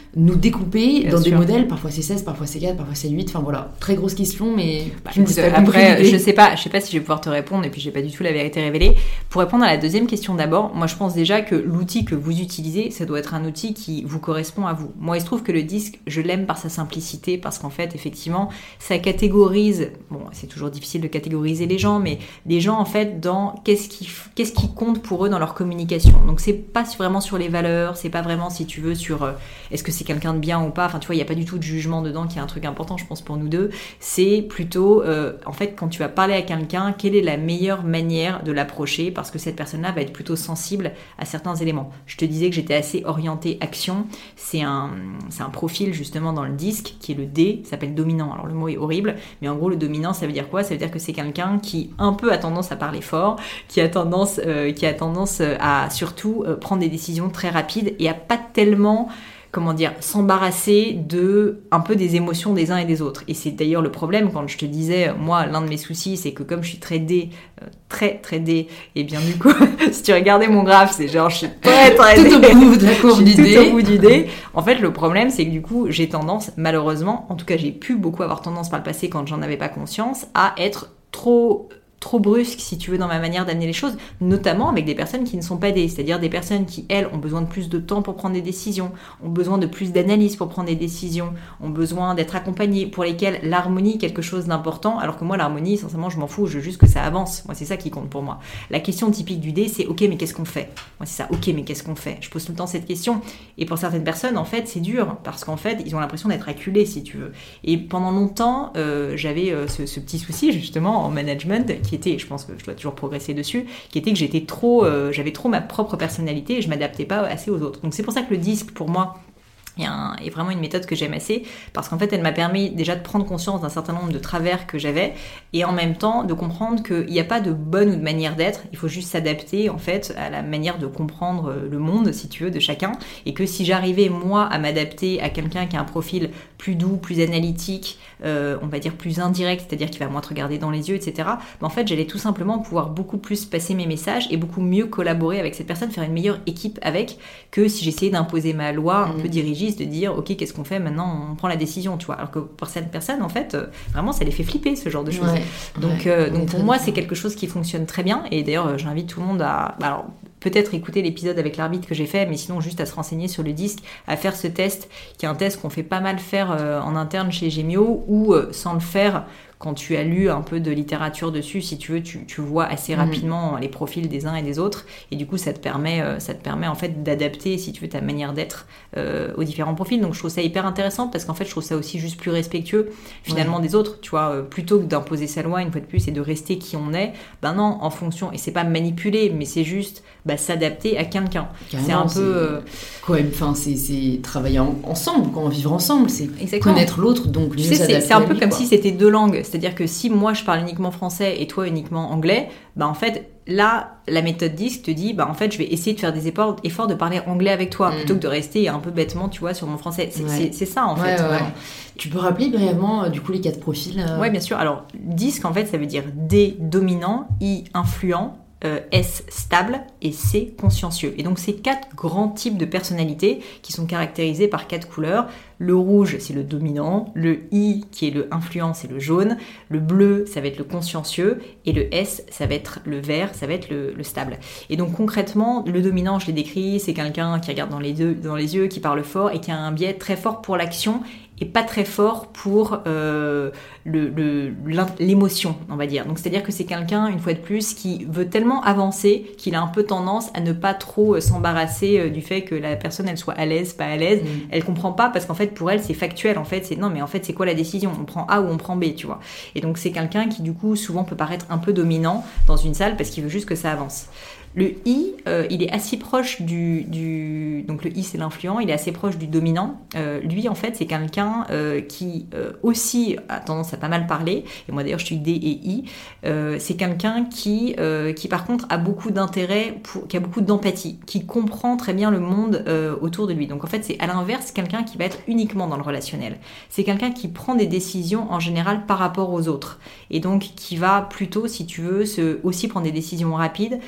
nous découper Bien dans sûr. des modèles, parfois c'est seize, parfois c'est quatre, parfois c'est huit, enfin voilà, très grosse question, mais Bah, tu me dis, écoute, t'as compris après, l'idée. je sais pas, je sais pas si je vais pouvoir te répondre et puis j'ai pas du tout la vérité révélée. Pour répondre à la deuxième question d'abord, moi je pense déjà que l'outil que vous utilisez, ça doit être un outil qui vous correspond à vous. Moi il se trouve que le disque, je l'aime par sa simplicité parce qu'en fait effectivement, ça catégorise, bon c'est toujours difficile de catégoriser les gens, mais les gens en fait dans qu'est-ce qui, qu'est-ce qui compte pour eux dans leur communication. Donc c'est pas vraiment sur les valeurs, c'est pas vraiment si tu veux sur euh, est-ce que c'est quelqu'un de bien ou pas, enfin tu vois il y a pas du tout de jugement dedans qui est un truc important je pense pour nous deux, c'est plutôt euh, en fait quand tu vas parler à quelqu'un, quelle est la meilleure manière de l'approcher parce que cette personne-là va être plutôt sensible à certains éléments. Je te disais que j'étais assez orientée action, c'est un, c'est un profil justement dans le disque qui est le D, ça s'appelle dominant, alors le mot est horrible, mais en gros le dominant ça veut dire quoi? Ça veut dire que c'est quelqu'un qui un peu a tendance à parler fort, qui a tendance, euh, qui a tendance à surtout euh, prendre des décisions très rapides et à pas tellement comment dire, s'embarrasser de un peu des émotions des uns et des autres. Et c'est d'ailleurs le problème quand je te disais, moi, l'un de mes soucis, c'est que comme je suis très D, euh, très très D, et bien du coup, si tu regardais mon graphe, c'est genre je suis très très tout D. au bout de la courbe du tout D. au bout du D. En fait, le problème, c'est que du coup, j'ai tendance, malheureusement, en tout cas, j'ai pu beaucoup avoir tendance par le passé quand j'en avais pas conscience, à être trop trop brusque, si tu veux, dans ma manière d'amener les choses, notamment avec des personnes qui ne sont pas des, c'est-à-dire des personnes qui, elles, ont besoin de plus de temps pour prendre des décisions, ont besoin de plus d'analyse pour prendre des décisions, ont besoin d'être accompagnées, pour lesquelles l'harmonie est quelque chose d'important, alors que moi, l'harmonie, sincèrement, je m'en fous, je veux juste que ça avance. Moi, c'est ça qui compte pour moi. La question typique du D, c'est « Ok, mais qu'est-ce qu'on fait ?» Moi, c'est ça, « Ok, mais qu'est-ce qu'on fait ?» Je pose tout le temps cette question. Et pour certaines personnes, en fait, c'est dur, parce qu'en fait, ils ont l'impression d'être acculés, si tu veux. Et pendant longtemps, euh, j'avais euh, ce, ce petit souci, justement, en management, qui était, je pense que je dois toujours progresser dessus, qui était que j'étais trop, euh, j'avais trop ma propre personnalité et je m'adaptais pas assez aux autres. Donc c'est pour ça que le disque, pour moi, est, un, est vraiment une méthode que j'aime assez, parce qu'en fait, elle m'a permis déjà de prendre conscience d'un certain nombre de travers que j'avais, et en même temps de comprendre qu'il n'y a pas de bonne ou de manière d'être, il faut juste s'adapter, en fait, à la manière de comprendre le monde, si tu veux, de chacun, et que si j'arrivais, moi, à m'adapter à quelqu'un qui a un profil plus doux, plus analytique, euh, on va dire plus indirect, c'est-à-dire qui va moins te regarder dans les yeux, et cetera, ben, en fait, j'allais tout simplement pouvoir beaucoup plus passer mes messages et beaucoup mieux collaborer avec cette personne, faire une meilleure équipe avec, que si j'essayais d'imposer ma loi un mmh. peu dirigiste, de dire ok qu'est-ce qu'on fait maintenant, on prend la décision, tu vois, alors que pour certaines personnes en fait euh, vraiment ça les fait flipper ce genre de choses. Ouais, donc ouais, euh, donc pour moi c'est quelque chose qui fonctionne très bien, et d'ailleurs euh, j'invite tout le monde à alors peut-être écouter l'épisode avec l'arbitre que j'ai fait, mais sinon juste à se renseigner sur le disque, à faire ce test qui est un test qu'on fait pas mal faire euh, en interne chez Gemio, ou euh, sans le faire, quand tu as lu un peu de littérature dessus, si tu veux, tu, tu vois assez rapidement mmh. les profils des uns et des autres, et du coup ça te permet, euh, ça te permet en fait d'adapter, si tu veux, ta manière d'être euh, aux différents profils. Donc je trouve ça hyper intéressant, parce qu'en fait je trouve ça aussi juste plus respectueux finalement ouais. des autres, tu vois, euh, plutôt que d'imposer sa loi une fois de plus et de rester qui on est, ben non, en fonction, et c'est pas manipuler, mais c'est juste bah, s'adapter à quelqu'un. Carrément, c'est un c'est... peu... Euh... Quoi, enfin, c'est, c'est travailler en, ensemble, quand vivre ensemble, c'est Exactement. Connaître l'autre, donc mieux tu sais, s'adapter c'est, c'est un peu lui, comme quoi. Si c'était deux langues, c'est-à-dire que si moi je parle uniquement français et toi uniquement anglais, bah en fait là la méthode disque te dit bah en fait je vais essayer de faire des efforts, efforts de parler anglais avec toi mm. plutôt que de rester un peu bêtement tu vois sur mon français. C'est, ouais. c'est, c'est ça en ouais, fait. Ouais, ouais. Tu peux rappeler brièvement euh, du coup les quatre profils euh... Ouais bien sûr. Alors disque en fait ça veut dire D dominant, I influent, Euh, S stable et C consciencieux. Et donc c'est quatre grands types de personnalités qui sont caractérisés par quatre couleurs. Le rouge c'est le dominant, le I qui est le influent c'est le jaune, le bleu ça va être le consciencieux et le S ça va être le vert, ça va être le, le stable. Et donc concrètement le dominant je l'ai décrit, c'est quelqu'un qui regarde dans les yeux, dans les yeux, qui parle fort et qui a un biais très fort pour l'action et pas très fort pour euh, le, le, l'émotion, on va dire. Donc c'est-à-dire que c'est quelqu'un, une fois de plus, qui veut tellement avancer qu'il a un peu tendance à ne pas trop euh, s'embarrasser euh, du fait que la personne elle soit à l'aise, pas à l'aise. Mmh. Elle comprend pas parce qu'en fait pour elle c'est factuel. En fait c'est non mais en fait c'est quoi la décision ? On prend A ou on prend B, tu vois. Et donc c'est quelqu'un qui du coup souvent peut paraître un peu dominant dans une salle parce qu'il veut juste que ça avance. Le I, euh, il est assez proche du, du... Donc le I, c'est l'influent, il est assez proche du dominant. Euh, lui, en fait, c'est quelqu'un euh, qui euh, aussi a tendance à pas mal parler. Et moi, d'ailleurs, je suis D et I. Euh, c'est quelqu'un qui, euh, qui, par contre, a beaucoup d'intérêt, pour... qui a beaucoup d'empathie, qui comprend très bien le monde euh, autour de lui. Donc, en fait, c'est à l'inverse, quelqu'un qui va être uniquement dans le relationnel. C'est quelqu'un qui prend des décisions, en général, par rapport aux autres. Et donc, qui va plutôt, si tu veux, se... aussi prendre des décisions rapides, mais plutôt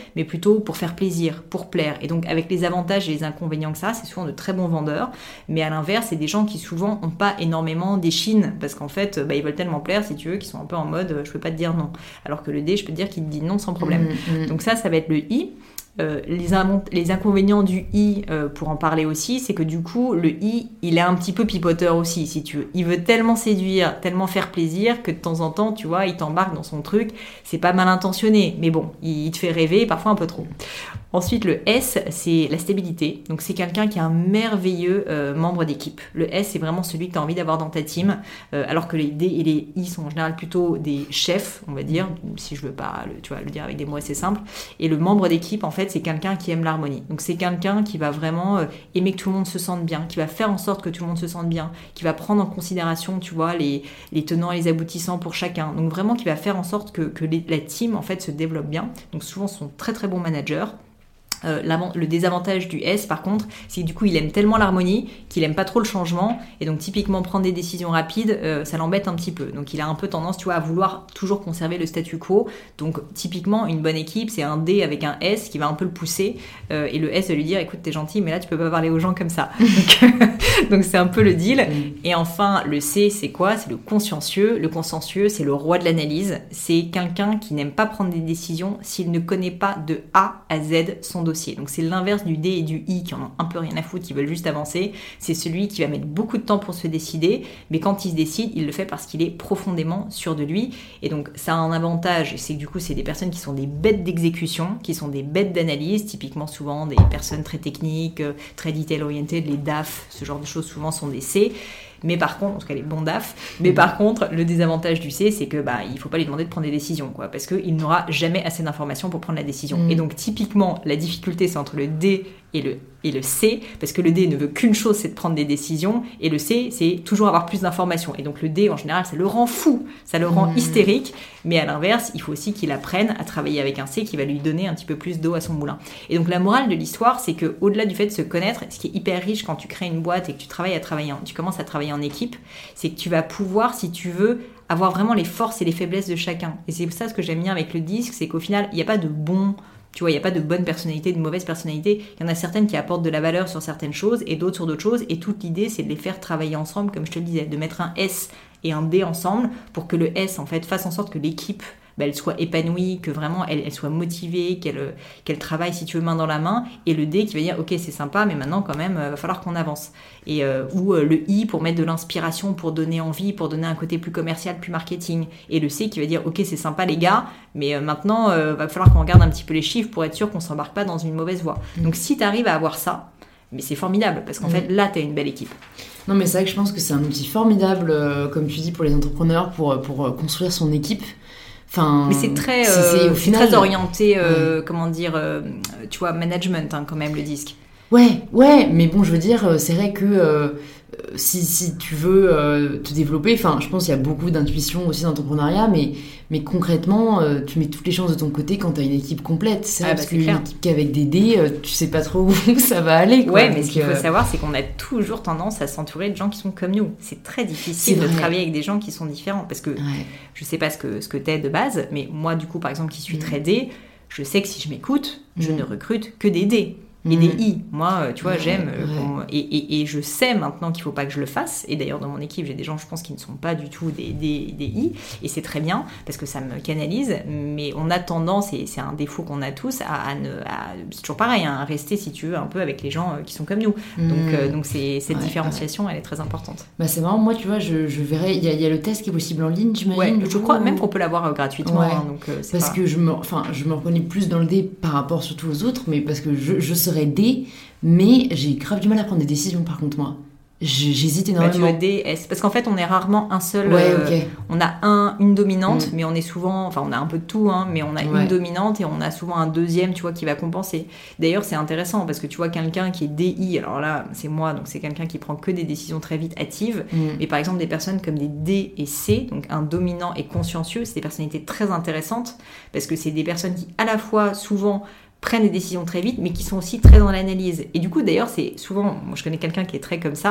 plutôt pour faire plaisir, pour plaire. Et donc avec les avantages et les inconvénients que ça, c'est souvent de très bons vendeurs. Mais à l'inverse, c'est des gens qui souvent n'ont pas énormément d'échine, parce qu'en fait, bah, ils veulent tellement plaire, si tu veux, qu'ils sont un peu en mode je peux pas te dire non. Alors que le D, je peux te dire qu'il te dit non sans problème. Mmh, mmh. Donc ça, ça va être le I. Euh, les, in- les inconvénients du I, euh, pour en parler aussi, c'est que du coup, le I, il est un petit peu pipoteur aussi, si tu veux. Il veut tellement séduire, tellement faire plaisir, que de temps en temps, tu vois, il t'embarque dans son truc. C'est pas mal intentionné, mais bon, il, il te fait rêver, parfois un peu trop. Ensuite, le S, c'est la stabilité. Donc, c'est quelqu'un qui est un merveilleux euh, membre d'équipe. Le S, c'est vraiment celui que tu as envie d'avoir dans ta team, euh, alors que les D et les I sont en général plutôt des chefs, on va dire, si je veux pas le, tu vois, le dire avec des mots assez simples. Et le membre d'équipe, en fait, c'est quelqu'un qui aime l'harmonie. Donc, c'est quelqu'un qui va vraiment euh, aimer que tout le monde se sente bien, qui va faire en sorte que tout le monde se sente bien, qui va prendre en considération, tu vois, les, les tenants et les aboutissants pour chacun. Donc, vraiment, qui va faire en sorte que, que les, la team, en fait, se développe bien. Donc, souvent, ce sont très, très bons managers. Euh, le désavantage du S, par contre, c'est que du coup, il aime tellement l'harmonie qu'il aime pas trop le changement. Et donc, typiquement, prendre des décisions rapides, euh, ça l'embête un petit peu. Donc, il a un peu tendance, tu vois, à vouloir toujours conserver le statu quo. Donc, typiquement, une bonne équipe, c'est un D avec un S qui va un peu le pousser. Euh, et le S va lui dire, écoute, t'es gentil, mais là, tu peux pas parler aux gens comme ça. Donc, donc c'est un peu le deal. Et enfin, le C, c'est quoi? C'est le consciencieux. Le consciencieux, c'est le roi de l'analyse. C'est quelqu'un qui n'aime pas prendre des décisions s'il ne connaît pas de A à Z son dossier. Donc c'est l'inverse du D et du I qui en ont un peu rien à foutre, qui veulent juste avancer. C'est celui qui va mettre beaucoup de temps pour se décider, mais quand il se décide, il le fait parce qu'il est profondément sûr de lui. Et donc ça a un avantage, c'est que du coup c'est des personnes qui sont des bêtes d'exécution, qui sont des bêtes d'analyse, typiquement souvent des personnes très techniques, très detail-orientées, les D A F, ce genre de choses souvent sont des C. Mais par contre, en tout cas les bons D A F, mais par contre, le désavantage du C, c'est que bah il faut pas lui demander de prendre des décisions, quoi, parce qu'il n'aura jamais assez d'informations pour prendre la décision. Mmh. Et donc typiquement, la difficulté, c'est entre le D et le, et le C, parce que le D ne veut qu'une chose, c'est de prendre des décisions, et le C, c'est toujours avoir plus d'informations. Et donc le D, en général, ça le rend fou, ça le rend mmh. hystérique, mais à l'inverse, il faut aussi qu'il apprenne à travailler avec un C qui va lui donner un petit peu plus d'eau à son moulin. Et donc la morale de l'histoire, c'est que au-delà du fait de se connaître, ce qui est hyper riche quand tu crées une boîte et que tu travailles à travailler, en, tu commences à travailler en équipe, c'est que tu vas pouvoir, si tu veux, avoir vraiment les forces et les faiblesses de chacun. Et c'est ça ce que j'aime bien avec le disque, c'est qu'au final, il n'y a pas de bon, tu vois, il n'y a pas de bonne personnalité, de mauvaise personnalité. Il y en a certaines qui apportent de la valeur sur certaines choses et d'autres sur d'autres choses. Et toute l'idée, c'est de les faire travailler ensemble, comme je te le disais, de mettre un S et un D ensemble pour que le S, en fait, fasse en sorte que l'équipe, bah, elle soit épanouie, que vraiment elle, elle soit motivée, qu'elle, qu'elle travaille, si tu veux, main dans la main, et le D qui va dire ok, c'est sympa, mais maintenant quand même, il euh, va falloir qu'on avance. Et, euh, ou euh, le I pour mettre de l'inspiration, pour donner envie, pour donner un côté plus commercial, plus marketing, et le C qui va dire ok, c'est sympa les gars, mais euh, maintenant il euh, va falloir qu'on regarde un petit peu les chiffres pour être sûr qu'on s'embarque pas dans une mauvaise voie. Mmh. Donc si tu arrives à avoir ça, mais c'est formidable, parce qu'en mmh. fait là tu as une belle équipe. Non, mais c'est vrai que je pense que c'est un outil formidable, euh, comme tu dis, pour les entrepreneurs, pour, pour euh, construire son équipe. Enfin, mais c'est très, euh, c'est, c'est final, très orienté, euh, ouais. comment dire, euh, tu vois, management, hein, quand même, le disque. Ouais, ouais, mais bon, je veux dire, c'est vrai que euh, si, si tu veux euh, te développer, enfin, je pense qu'il y a beaucoup d'intuition aussi dans l'entrepreneuriat, mais, mais concrètement, euh, tu mets toutes les chances de ton côté quand tu as une équipe complète. C'est vrai, ah, parce bah, qu'une équipe qu'avec des dés, euh, tu sais pas trop où ça va aller, quoi. Ouais, mais donc, ce qu'il euh... faut savoir, c'est qu'on a toujours tendance à s'entourer de gens qui sont comme nous. C'est très difficile c'est de travailler avec des gens qui sont différents, parce que ouais. je sais pas ce que, ce que t'es de base, mais moi, du coup, par exemple, qui suis mmh. très D, je sais que si je m'écoute, mmh. je ne recrute que des D. Et mmh. des I. Moi, tu vois, ouais, j'aime. Ouais. Et, et, et je sais maintenant qu'il ne faut pas que je le fasse. Et d'ailleurs, dans mon équipe, j'ai des gens, je pense, qui ne sont pas du tout des, des, des I. Et c'est très bien, parce que ça me canalise. Mais on a tendance, et c'est un défaut qu'on a tous, à, à, ne, à c'est toujours pareil, hein, à rester, si tu veux, un peu avec les gens qui sont comme nous. Mmh. Donc, euh, donc c'est, cette ouais, différenciation, ouais. elle est très importante. Bah, c'est marrant, moi, tu vois, je, je verrai. Il y, y a le test qui est possible en ligne, j'imagine. Ouais, je crois même qu'on peut l'avoir euh, gratuitement. Ouais. Hein, donc, euh, c'est parce pas... que je me, enfin, je me reconnais plus dans le D par rapport surtout aux autres, mais parce que je, je serais D. Mais j'ai grave du mal à prendre des décisions, par contre, moi. J'hésite énormément. Bah, tu veux D, S. Parce qu'en fait, on est rarement un seul. Ouais, euh, okay. On a un, une dominante, mm. mais on est souvent. Enfin, on a un peu de tout, hein, mais on a ouais. une dominante et on a souvent un deuxième, tu vois, qui va compenser. D'ailleurs, c'est intéressant parce que tu vois, quelqu'un qui est D I, alors là, c'est moi, donc c'est quelqu'un qui prend que des décisions très vite hâtives. Mm. Mais par exemple, des personnes comme des D et C, donc un dominant et consciencieux, c'est des personnalités très intéressantes parce que c'est des personnes qui, à la fois, souvent, prennent des décisions très vite, mais qui sont aussi très dans l'analyse. Et du coup, d'ailleurs, c'est souvent, moi je connais quelqu'un qui est très comme ça,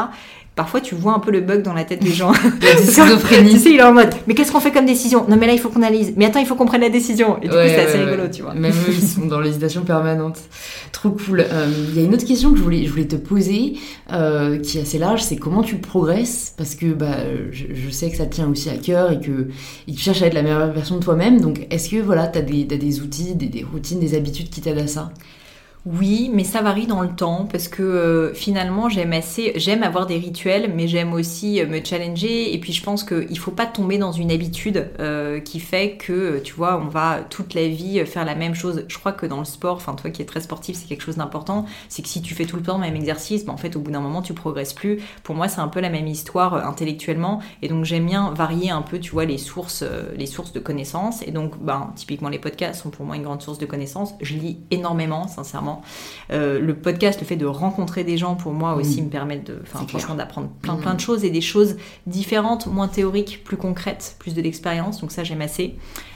parfois tu vois un peu le bug dans la tête des gens. La schizophrénie. Tu sais, il est en mode, mais qu'est-ce qu'on fait comme décision? Non mais là il faut qu'on analyse. Mais attends, il faut qu'on prenne la décision. Et du ouais, coup c'est assez ouais, rigolo, ouais. tu vois. Même eux, ils sont dans l'hésitation permanente. Trop cool. Il euh, y a une autre question que je voulais, je voulais te poser, euh, qui est assez large, c'est comment tu progresses? Parce que bah, je, je sais que ça te tient aussi à cœur et que et tu cherches à être la meilleure version de toi-même. Donc est-ce que voilà, t'as des, t'as des outils, des, des routines, des habitudes qui t'aident à ça? Oui, mais ça varie dans le temps parce que euh, finalement j'aime assez, j'aime avoir des rituels, mais j'aime aussi euh, me challenger. Et puis je pense qu'il faut pas tomber dans une habitude euh, qui fait que tu vois, on va toute la vie faire la même chose. Je crois que dans le sport, enfin toi qui es très sportif, c'est quelque chose d'important. C'est que si tu fais tout le temps le même exercice, ben, en fait au bout d'un moment tu progresses plus. Pour moi c'est un peu la même histoire euh, intellectuellement. Et donc j'aime bien varier un peu, tu vois, les sources, euh, les sources de connaissances. Et donc ben typiquement les podcasts sont pour moi une grande source de connaissances. Je lis énormément, sincèrement. Euh, le podcast, le fait de rencontrer des gens, pour moi aussi, mmh. me permet de, enfin, franchement, d'apprendre plein, mmh. plein de choses et des choses différentes, moins théoriques, plus concrètes, plus de l'expérience. Donc ça, j'aime assez.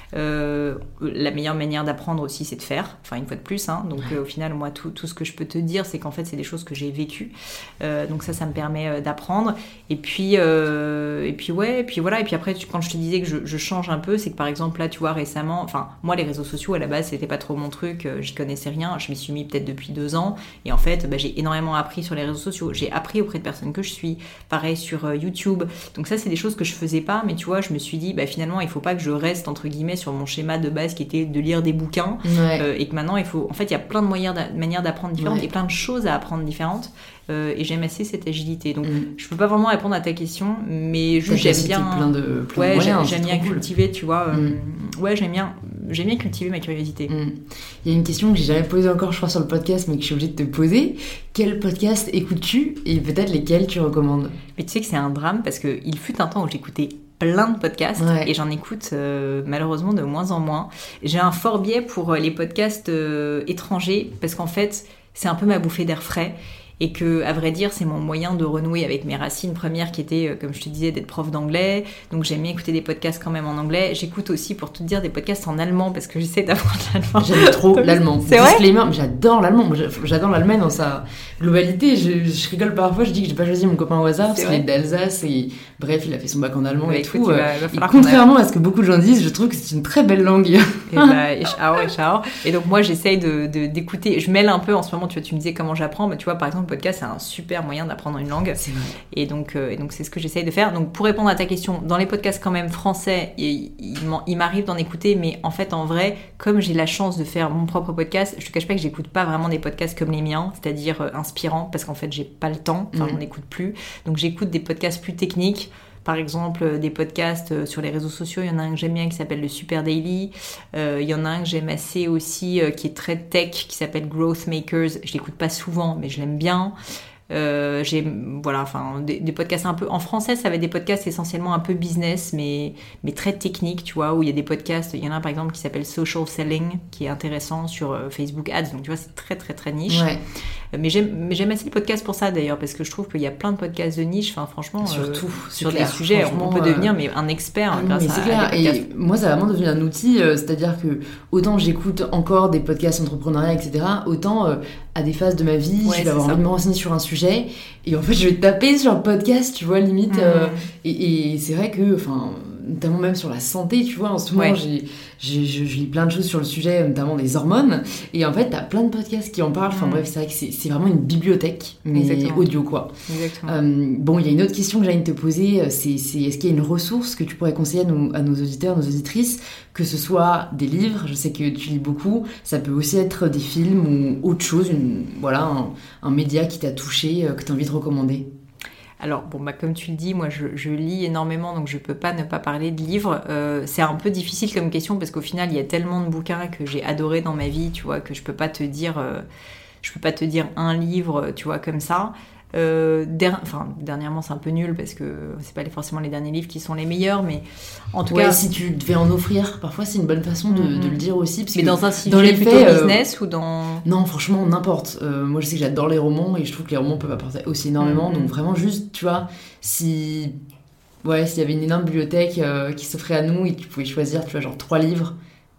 Euh, la meilleure manière d'apprendre aussi, c'est de faire, enfin une fois de plus, hein. Donc ouais. euh, au final moi tout, tout ce que je peux te dire, c'est qu'en fait c'est des choses que j'ai vécues, euh, donc ça ça me permet euh, d'apprendre. Et puis euh, et puis ouais, et puis voilà, et puis après tu, quand je te disais que je, je change un peu, c'est que par exemple là tu vois récemment, enfin moi les réseaux sociaux à la base c'était pas trop mon truc, euh, j'y connaissais rien, je m'y suis mis peut-être depuis deux ans, et en fait bah, j'ai énormément appris sur les réseaux sociaux, j'ai appris auprès de personnes que je suis, pareil sur euh, YouTube, donc ça c'est des choses que je faisais pas, mais tu vois je me suis dit bah finalement il faut pas que je reste entre guillemets sur mon schéma de base qui était de lire des bouquins, ouais. euh, et que maintenant il faut, en fait il y a plein de moyens de manières d'apprendre différentes, ouais. et plein de choses à apprendre différentes, euh, et j'aime assez cette agilité, donc mm. je peux pas vraiment répondre à ta question, mais juste j'aime bien plein de, plein ouais, de moyens, j'aime, j'aime bien cool. cultiver, tu vois, euh, mm. ouais j'aime bien j'aime bien cultiver ma curiosité. mm. Il y a une question que j'ai jamais posée encore je crois sur le podcast, mais que je suis obligée de te poser. Quel podcast écoutes-tu et peut-être lesquels tu recommandes? Mais tu sais que c'est un drame parce que il fut un temps où j'écoutais plein de podcasts, ouais. et j'en écoute euh, malheureusement de moins en moins. J'ai un fort biais pour les podcasts euh, étrangers parce qu'en fait c'est un peu ma bouffée d'air frais, et que, à vrai dire, c'est mon moyen de renouer avec mes racines premières qui étaient, comme je te disais, d'être prof d'anglais. Donc j'aime bien écouter des podcasts quand même en anglais. J'écoute aussi, pour tout te dire, des podcasts en allemand parce que j'essaie d'apprendre l'allemand. J'aime trop l'allemand. C'est vrai ? Disclaimer, j'adore l'allemand. J'adore l'allemand dans sa globalité. Je, je rigole parfois, je dis que j'ai pas choisi mon copain au hasard parce qu'il est d'Alsace et bref, il a fait son bac en allemand, bah, et écoute, tout. Va, va et contrairement à ce que beaucoup de gens disent, je trouve que c'est une très belle langue. Et bah, et ciao, et ciao. Et donc moi, j'essaye de, de, d'écouter. Je mêle un peu en ce moment. Tu vois, tu me disais comment j'apprends. Mais tu vois, par exemple, le podcast, c'est un super moyen d'apprendre une langue. C'est vrai. Et donc, euh, et donc, c'est ce que j'essaye de faire. Donc, pour répondre à ta question, dans les podcasts quand même français, il, il, il m'arrive d'en écouter, mais en fait, en vrai, comme j'ai la chance de faire mon propre podcast, je te cache pas que j'écoute pas vraiment des podcasts comme les miens, c'est-à-dire euh, inspirants, parce qu'en fait, j'ai pas le temps. Enfin, mmh. j'en écoute plus. Donc, j'écoute des podcasts plus techniques. Par exemple, des podcasts sur les réseaux sociaux, il y en a un que j'aime bien qui s'appelle le Super Daily. Euh, il y en a un que j'aime assez aussi euh, qui est très tech, qui s'appelle Growth Makers. Je l'écoute pas souvent, mais je l'aime bien. Euh, j'ai voilà, enfin des, des podcasts un peu en français, ça va être des podcasts essentiellement un peu business, mais mais très techniques, tu vois, où il y a des podcasts. Il y en a un par exemple qui s'appelle Social Selling, qui est intéressant sur euh, Facebook Ads. Donc tu vois, c'est très très très niche. Ouais. Mais j'aime, mais j'aime assez le podcast pour ça d'ailleurs, parce que je trouve qu'il y a plein de podcasts de niche, enfin franchement, surtout euh, sur des sujets, on peut devenir mais un expert ah, grâce mais c'est à, clair. à des podcasts. Et moi, ça a vraiment devenu un outil, euh, c'est-à-dire que autant j'écoute encore des podcasts entrepreneuriat, et cetera, autant euh, à des phases de ma vie, ouais, je vais avoir envie de me renseigner sur un sujet, et en fait, je vais taper sur le podcast, tu vois, limite, mmh. euh, et, et c'est vrai que, enfin, notamment même sur la santé, tu vois, en ce moment, ouais. j'ai, j'ai, je, je lis plein de choses sur le sujet, notamment des hormones, et en fait, t'as plein de podcasts qui en parlent, enfin mmh. bref, c'est vrai que c'est, c'est vraiment une bibliothèque, mais Exactement. audio, quoi. Exactement. Euh, bon, il y a une autre question que j'allais te poser, c'est, c'est est-ce qu'il y a une ressource que tu pourrais conseiller à nos, à nos auditeurs, nos auditrices, que ce soit des livres, je sais que tu lis beaucoup, ça peut aussi être des films ou autre chose, une, voilà, un, un média qui t'a touché, que tu as envie de recommander. Alors, bon, bah, comme tu le dis, moi, je, je lis énormément, donc je peux pas ne pas parler de livres. Euh, c'est un peu difficile comme question, parce qu'au final, il y a tellement de bouquins que j'ai adorés dans ma vie, tu vois, que je peux pas te dire, euh, je peux pas te dire un livre, tu vois, comme ça. Euh, der... Enfin, dernièrement, c'est un peu nul, parce que c'est pas forcément les derniers livres qui sont les meilleurs, mais en tout ouais, cas... si tu devais en offrir, parfois, c'est une bonne façon de, mm-hmm. de le dire aussi. Parce mais que dans un sujet dans les plutôt faits, business euh... ou dans... Non, franchement, n'importe. Euh, moi, je sais que j'adore les romans, et je trouve que les romans peuvent apporter aussi énormément, mm-hmm. donc vraiment juste, tu vois, si... Ouais, s'il y avait une énorme bibliothèque euh, qui s'offrait à nous, et tu pouvais choisir, tu vois, genre trois livres,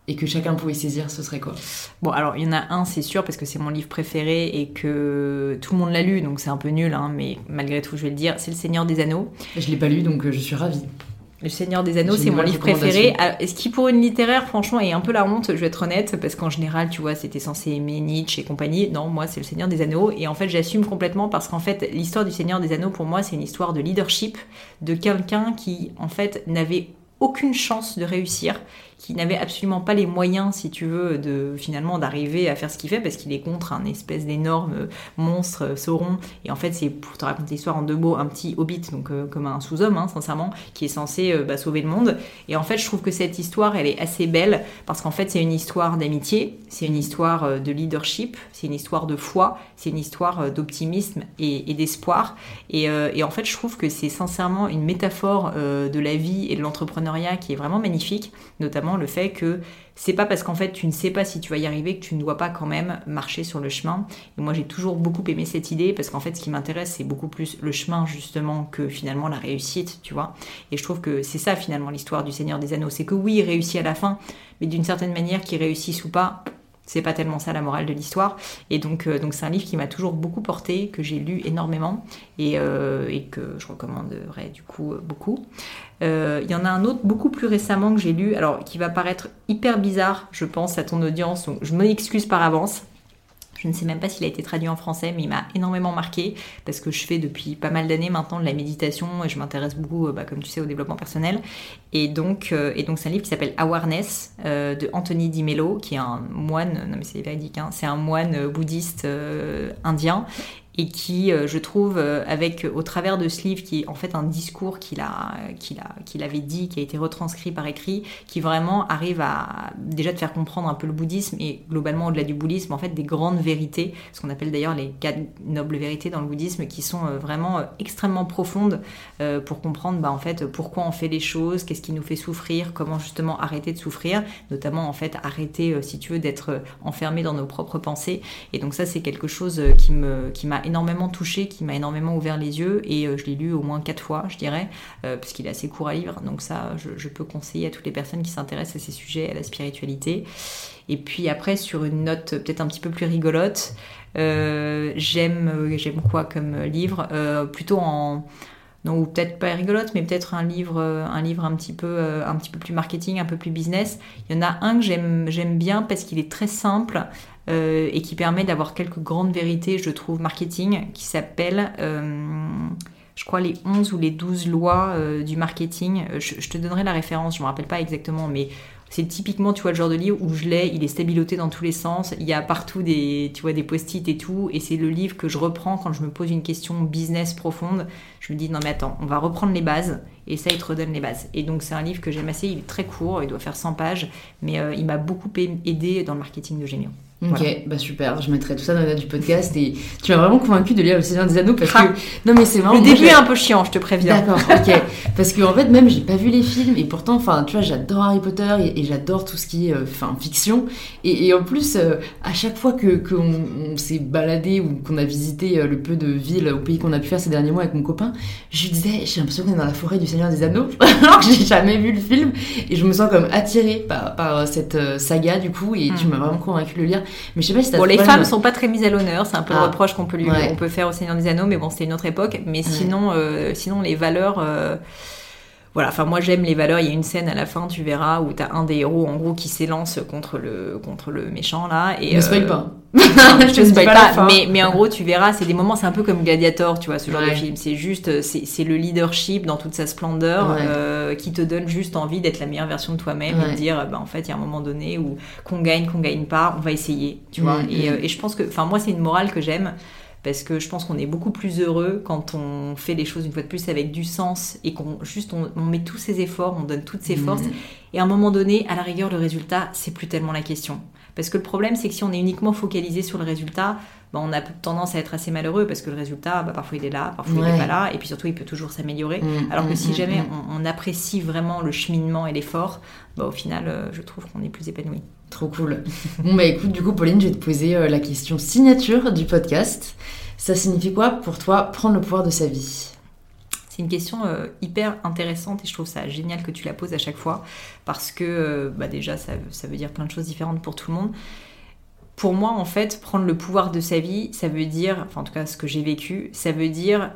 et que chacun pouvait saisir, ce serait quoi ? Bon, alors, il y en a un, c'est sûr, parce que c'est mon livre préféré et que tout le monde l'a lu, donc c'est un peu nul, hein, mais malgré tout, je vais le dire, c'est Le Seigneur des Anneaux. Je l'ai pas lu, donc je suis ravie. Le Seigneur des Anneaux, J'ai c'est une mon bonne livre préféré. recommandation. Alors, ce qui, pour une littéraire, franchement, est un peu la honte, je vais être honnête, parce qu'en général, tu vois, c'était censé aimer Nietzsche et compagnie. Non, moi, c'est Le Seigneur des Anneaux. Et en fait, j'assume complètement parce qu'en fait, l'histoire du Seigneur des Anneaux, pour moi, c'est une histoire de leadership de quelqu'un qui, en fait, n'avait aucune chance de réussir, qui n'avait absolument pas les moyens, si tu veux, de finalement d'arriver à faire ce qu'il fait, parce qu'il est contre un espèce d'énorme monstre Sauron. Et en fait, c'est, pour te raconter l'histoire en deux mots, un petit hobbit, donc euh, comme un sous-homme, hein, sincèrement, qui est censé euh, bah, sauver le monde. Et en fait, je trouve que cette histoire, elle est assez belle, parce qu'en fait, c'est une histoire d'amitié, c'est une histoire euh, de leadership, c'est une histoire de foi, c'est une histoire euh, d'optimisme et, et d'espoir. Et, euh, et en fait, je trouve que c'est sincèrement une métaphore euh, de la vie et de l'entrepreneuriat qui est vraiment magnifique, notamment le fait que c'est pas parce qu'en fait tu ne sais pas si tu vas y arriver que tu ne dois pas quand même marcher sur le chemin. Et moi j'ai toujours beaucoup aimé cette idée parce qu'en fait ce qui m'intéresse c'est beaucoup plus le chemin justement que finalement la réussite, tu vois. Et je trouve que c'est ça finalement l'histoire du Seigneur des Anneaux, c'est que oui il réussit à la fin, mais d'une certaine manière qu'il réussisse ou pas, c'est pas tellement ça la morale de l'histoire. Et donc, euh, donc c'est un livre qui m'a toujours beaucoup porté, que j'ai lu énormément et, euh, et que je recommanderais du coup euh, beaucoup. Il euh, y en a un autre beaucoup plus récemment que j'ai lu, alors qui va paraître hyper bizarre, je pense, à ton audience, donc je m'en excuse par avance. Je ne sais même pas s'il a été traduit en français, mais il m'a énormément marqué parce que je fais depuis pas mal d'années maintenant de la méditation et je m'intéresse beaucoup, bah, comme tu sais, au développement personnel. Et donc, euh, et donc c'est un livre qui s'appelle Awareness euh, de Anthony DiMello, qui est un moine, non mais c'est véridique, hein, c'est un moine bouddhiste euh, indien. Et qui, euh, je trouve, euh, avec au travers de ce livre, qui est en fait un discours qu'il a, qu'il a, qu'il avait dit, qui a été retranscrit par écrit, qui vraiment arrive à déjà te faire comprendre un peu le bouddhisme et globalement au-delà du bouddhisme, en fait, des grandes vérités, ce qu'on appelle d'ailleurs les quatre nobles vérités dans le bouddhisme, qui sont euh, vraiment euh, extrêmement profondes euh, pour comprendre, bah, en fait, pourquoi on fait les choses, qu'est-ce qui nous fait souffrir, comment justement arrêter de souffrir, notamment en fait arrêter, euh, si tu veux, d'être euh, enfermé dans nos propres pensées. Et donc ça, c'est quelque chose euh, qui me, qui m'a énormément touché, qui m'a énormément ouvert les yeux et euh, je l'ai lu au moins quatre fois, je dirais, euh, parce qu'il est assez court à lire, donc ça, je, je peux conseiller à toutes les personnes qui s'intéressent à ces sujets, à la spiritualité. Et puis après, sur une note peut-être un petit peu plus rigolote, euh, j'aime, euh, j'aime quoi comme livre, euh, plutôt en... non, ou peut-être pas rigolote, mais peut-être un livre, un livre un petit peu, un petit peu plus marketing, un peu plus business. Il y en a un que j'aime, j'aime bien parce qu'il est très simple euh, et qui permet d'avoir quelques grandes vérités, je trouve, marketing, qui s'appelle, euh, je crois, les onze ou les douze lois euh, du marketing. Je, je te donnerai la référence, je me rappelle pas exactement, mais c'est typiquement, tu vois, le genre de livre où je l'ai, il est stabiloté dans tous les sens, il y a partout des, tu vois, des post-it et tout, et c'est le livre que je reprends quand je me pose une question business profonde. Je me dis, non mais attends, on va reprendre les bases, et ça, il te redonne les bases. Et donc, c'est un livre que j'aime assez, il est très court, il doit faire cent pages, mais euh, il m'a beaucoup aidé dans le marketing de Gémio. Ok, Voilà. bah super, je mettrai tout ça dans les notes du podcast et tu m'as vraiment convaincu de lire Le Seigneur des Anneaux parce que... Non mais c'est vraiment... Le début est un peu chiant, je te préviens. D'accord, ok. Parce qu'en en fait, même, j'ai pas vu les films et pourtant, enfin, tu vois, j'adore Harry Potter et, et j'adore tout ce qui est enfin, euh, fiction. Et, et en plus, euh, à chaque fois que, qu'on on s'est baladé ou qu'on a visité euh, le peu de villes au pays qu'on a pu faire ces derniers mois avec mon copain, je lui disais, j'ai l'impression qu'on est dans la forêt du Seigneur des Anneaux, alors que j'ai jamais vu le film. Et je me sens comme attirée par, par cette euh, saga, du coup, et mmh. tu m'as vraiment convaincu de le lire. Mais je sais pas si t'as Bon, les femmes ne sont pas très mises à l'honneur, c'est un peu ah, le reproche qu'on peut, lui, ouais. on peut faire au Seigneur des Anneaux, mais bon, c'était une autre époque. Mais sinon, ouais. euh, sinon les valeurs... Euh, voilà, enfin moi j'aime les valeurs, il y a une scène à la fin, tu verras, où t'as un des héros en gros qui s'élance contre le, contre le méchant là. Et, ne euh, spoil pas. Non, je te spoil pas, pas mais, mais en gros tu verras, c'est des moments, c'est un peu comme Gladiator, tu vois, ce genre ouais. de film. C'est juste, c'est, c'est le leadership dans toute sa splendeur ouais. euh, qui te donne juste envie d'être la meilleure version de toi-même ouais. et de dire, bah, en fait il y a un moment donné où qu'on gagne, qu'on gagne pas, on va essayer, tu vois. Mmh, et, mmh. Euh, et je pense que, enfin moi c'est une morale que j'aime. Parce que je pense qu'on est beaucoup plus heureux quand on fait les choses une fois de plus avec du sens et qu'on juste on, on met tous ses efforts, on donne toutes ses forces. Mmh. Et à un moment donné, à la rigueur, le résultat, c'est plus tellement la question. Parce que le problème, c'est que si on est uniquement focalisé sur le résultat, bah, on a tendance à être assez malheureux parce que le résultat, bah, parfois il est là, parfois ouais. il n'est pas là, et puis surtout il peut toujours s'améliorer. Mmh, Alors que mmh, si jamais mmh. on, on apprécie vraiment le cheminement et l'effort, bah, au final, euh, je trouve qu'on est plus épanoui. Trop cool. Bon bah écoute, du coup Pauline, je vais te poser euh, la question signature du podcast. Ça signifie quoi pour toi prendre le pouvoir de sa vie ? C'est une question euh, hyper intéressante et je trouve ça génial que tu la poses à chaque fois parce que euh, bah déjà ça, ça veut dire plein de choses différentes pour tout le monde. Pour moi, en fait, prendre le pouvoir de sa vie, ça veut dire, enfin en tout cas ce que j'ai vécu, ça veut dire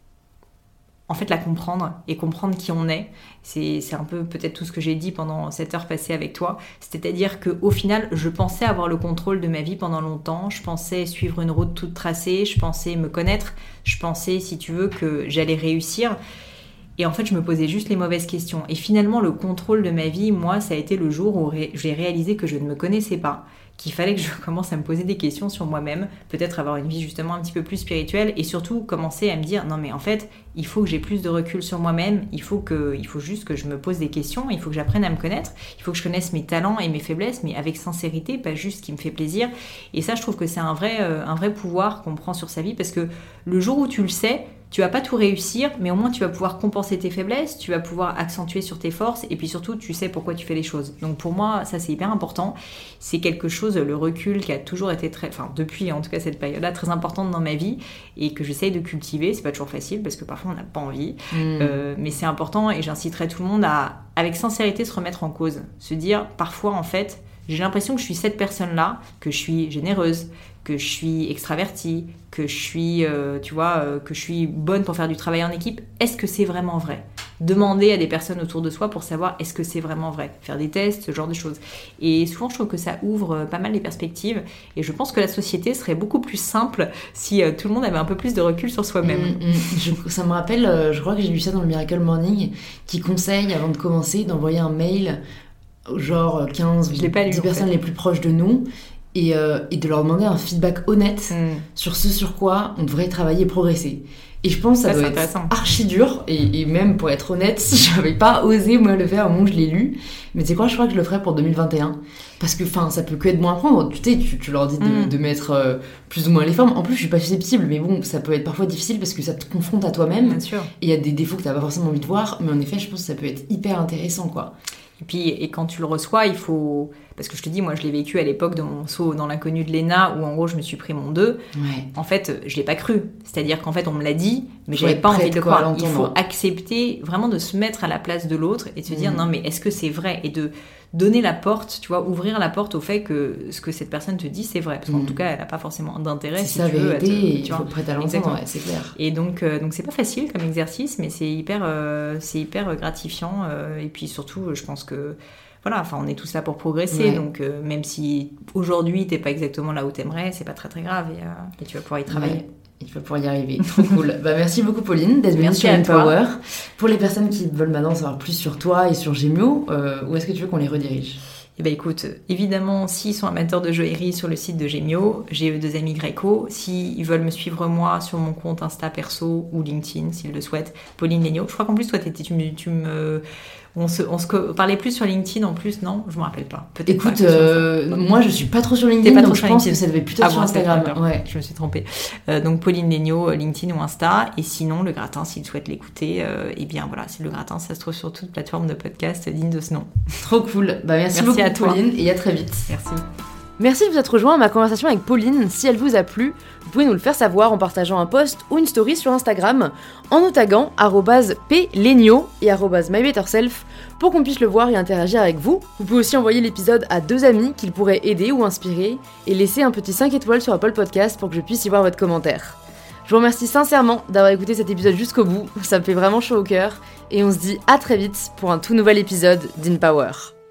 en fait la comprendre et comprendre qui on est. C'est, c'est un peu peut-être tout ce que j'ai dit pendant cette heure passée avec toi. C'est-à-dire qu'au final, je pensais avoir le contrôle de ma vie pendant longtemps. Je pensais suivre une route toute tracée. Je pensais me connaître. Je pensais, si tu veux, que j'allais réussir. Et en fait, je me posais juste les mauvaises questions. Et finalement, le contrôle de ma vie, moi, ça a été le jour où j'ai réalisé que je ne me connaissais pas, qu'il fallait que je commence à me poser des questions sur moi-même, peut-être avoir une vie justement un petit peu plus spirituelle et surtout commencer à me dire non mais en fait il faut que j'ai plus de recul sur moi-même, il faut, que, il faut juste que je me pose des questions, il faut que j'apprenne à me connaître, il faut que je connaisse mes talents et mes faiblesses mais avec sincérité, pas juste ce qui me fait plaisir. Et ça je trouve que c'est un vrai, euh, un vrai pouvoir qu'on prend sur sa vie parce que le jour où tu le sais, tu vas pas tout réussir, mais au moins tu vas pouvoir compenser tes faiblesses, tu vas pouvoir accentuer sur tes forces, et puis surtout tu sais pourquoi tu fais les choses. Donc pour moi, ça c'est hyper important. C'est quelque chose, le recul qui a toujours été très, enfin depuis en tout cas cette période-là, très importante dans ma vie, et que j'essaye de cultiver. C'est pas toujours facile parce que parfois on n'a pas envie, mmh. euh, mais c'est important et j'inciterai tout le monde à, avec sincérité, se remettre en cause, se dire parfois en fait, j'ai l'impression que je suis cette personne-là, que je suis généreuse, que je suis extravertie, que je suis, euh, tu vois, euh, que je suis bonne pour faire du travail en équipe. Est-ce que c'est vraiment vrai ? Demander à des personnes autour de soi pour savoir est-ce que c'est vraiment vrai ? Faire des tests, ce genre de choses. Et souvent, je trouve que ça ouvre pas mal les perspectives. Et je pense que la société serait beaucoup plus simple si euh, tout le monde avait un peu plus de recul sur soi-même. Mmh, mmh. Je, ça me rappelle, euh, je crois que j'ai lu ça dans le Miracle Morning, qui conseille, avant de commencer, d'envoyer un mail genre quinze ou dix personnes les plus proches de nous et, euh, et de leur demander un feedback honnête mm. sur ce sur quoi on devrait travailler et progresser. Et je pense que ça, ça doit être archi dur et, et même pour être honnête, j'avais pas osé moi le faire au moment où je l'ai lu, mais tu sais quoi, je crois que je le ferai pour deux mille vingt et un parce que enfin ça peut que être bon à prendre. Tu sais, tu, tu leur dis de, mm. de mettre euh, plus ou moins les formes. En plus je suis pas susceptible, mais bon ça peut être parfois difficile parce que ça te confronte à toi-même. Bien sûr. Et il y a des défauts que t'as pas forcément envie de voir, mais en effet je pense que ça peut être hyper intéressant quoi. Et puis, et quand tu le reçois, il faut... Parce que je te dis, moi, je l'ai vécu à l'époque de mon saut dans l'inconnu de l'E N A, où en gros, je me suis pris mon deux. Ouais. En fait, je l'ai pas cru. C'est-à-dire qu'en fait, on me l'a dit, mais j'avais pas envie de le croire. Il faut accepter vraiment de se mettre à la place de l'autre et de se dire, mmh. non, mais est-ce que c'est vrai ? Et de donner la porte, tu vois, ouvrir la porte au fait que ce que cette personne te dit, c'est vrai. Parce qu'en mmh. tout cas, elle n'a pas forcément d'intérêt, c'est si sa tu veux. vérité, te, il faut prêter à l'entendre, ouais, c'est clair. Et donc, euh, donc, c'est pas facile comme exercice, mais c'est hyper, euh, c'est hyper gratifiant. Euh, et puis surtout, je pense que voilà, enfin, on est tous là pour progresser, ouais. donc euh, même si aujourd'hui t'es pas exactement là où t'aimerais, c'est pas très très grave et, euh, et tu vas pouvoir y travailler. Ouais. Et tu vas pouvoir y arriver. Trop cool. Bah, merci beaucoup Pauline d'être venue sur InPower. Pour les personnes qui veulent maintenant savoir plus sur toi et sur Gemio, euh, où est-ce que tu veux qu'on les redirige ? Eh ben écoute, évidemment, s'ils sont amateurs de joaillerie sur le site de Gemio, G E deux M Y O, s'ils veulent me suivre moi sur mon compte Insta perso ou LinkedIn, s'ils le souhaitent, Pauline Legnaud. Je crois qu'en plus, toi, tu me... Tu me On se, on se parlait plus sur LinkedIn en plus, non ? Je me rappelle pas. Peut-être Écoute, pas euh, moi je suis pas trop sur LinkedIn, donc je pense LinkedIn. que ça devait plutôt ah, sur bon, Instagram. Ouais. Je me suis trompée. Euh, donc Pauline Legnaud, LinkedIn ou Insta. Et sinon, le gratin, s'ils souhaitent l'écouter, euh, eh bien voilà, c'est le gratin, ça se trouve sur toute plateforme de podcast digne de ce nom. Trop cool. Bah, merci, merci beaucoup à toi. Pauline et à très vite. Merci. Merci de vous être rejoint à ma conversation avec Pauline. Si elle vous a plu, vous pouvez nous le faire savoir en partageant un post ou une story sur Instagram, en nous taguant arobase plegnaud et arobase mybetterself pour qu'on puisse le voir et interagir avec vous. Vous pouvez aussi envoyer l'épisode à deux amis qu'il pourrait aider ou inspirer et laisser un petit cinq étoiles sur Apple Podcast pour que je puisse y voir votre commentaire. Je vous remercie sincèrement d'avoir écouté cet épisode jusqu'au bout, ça me fait vraiment chaud au cœur et on se dit à très vite pour un tout nouvel épisode d'InPower.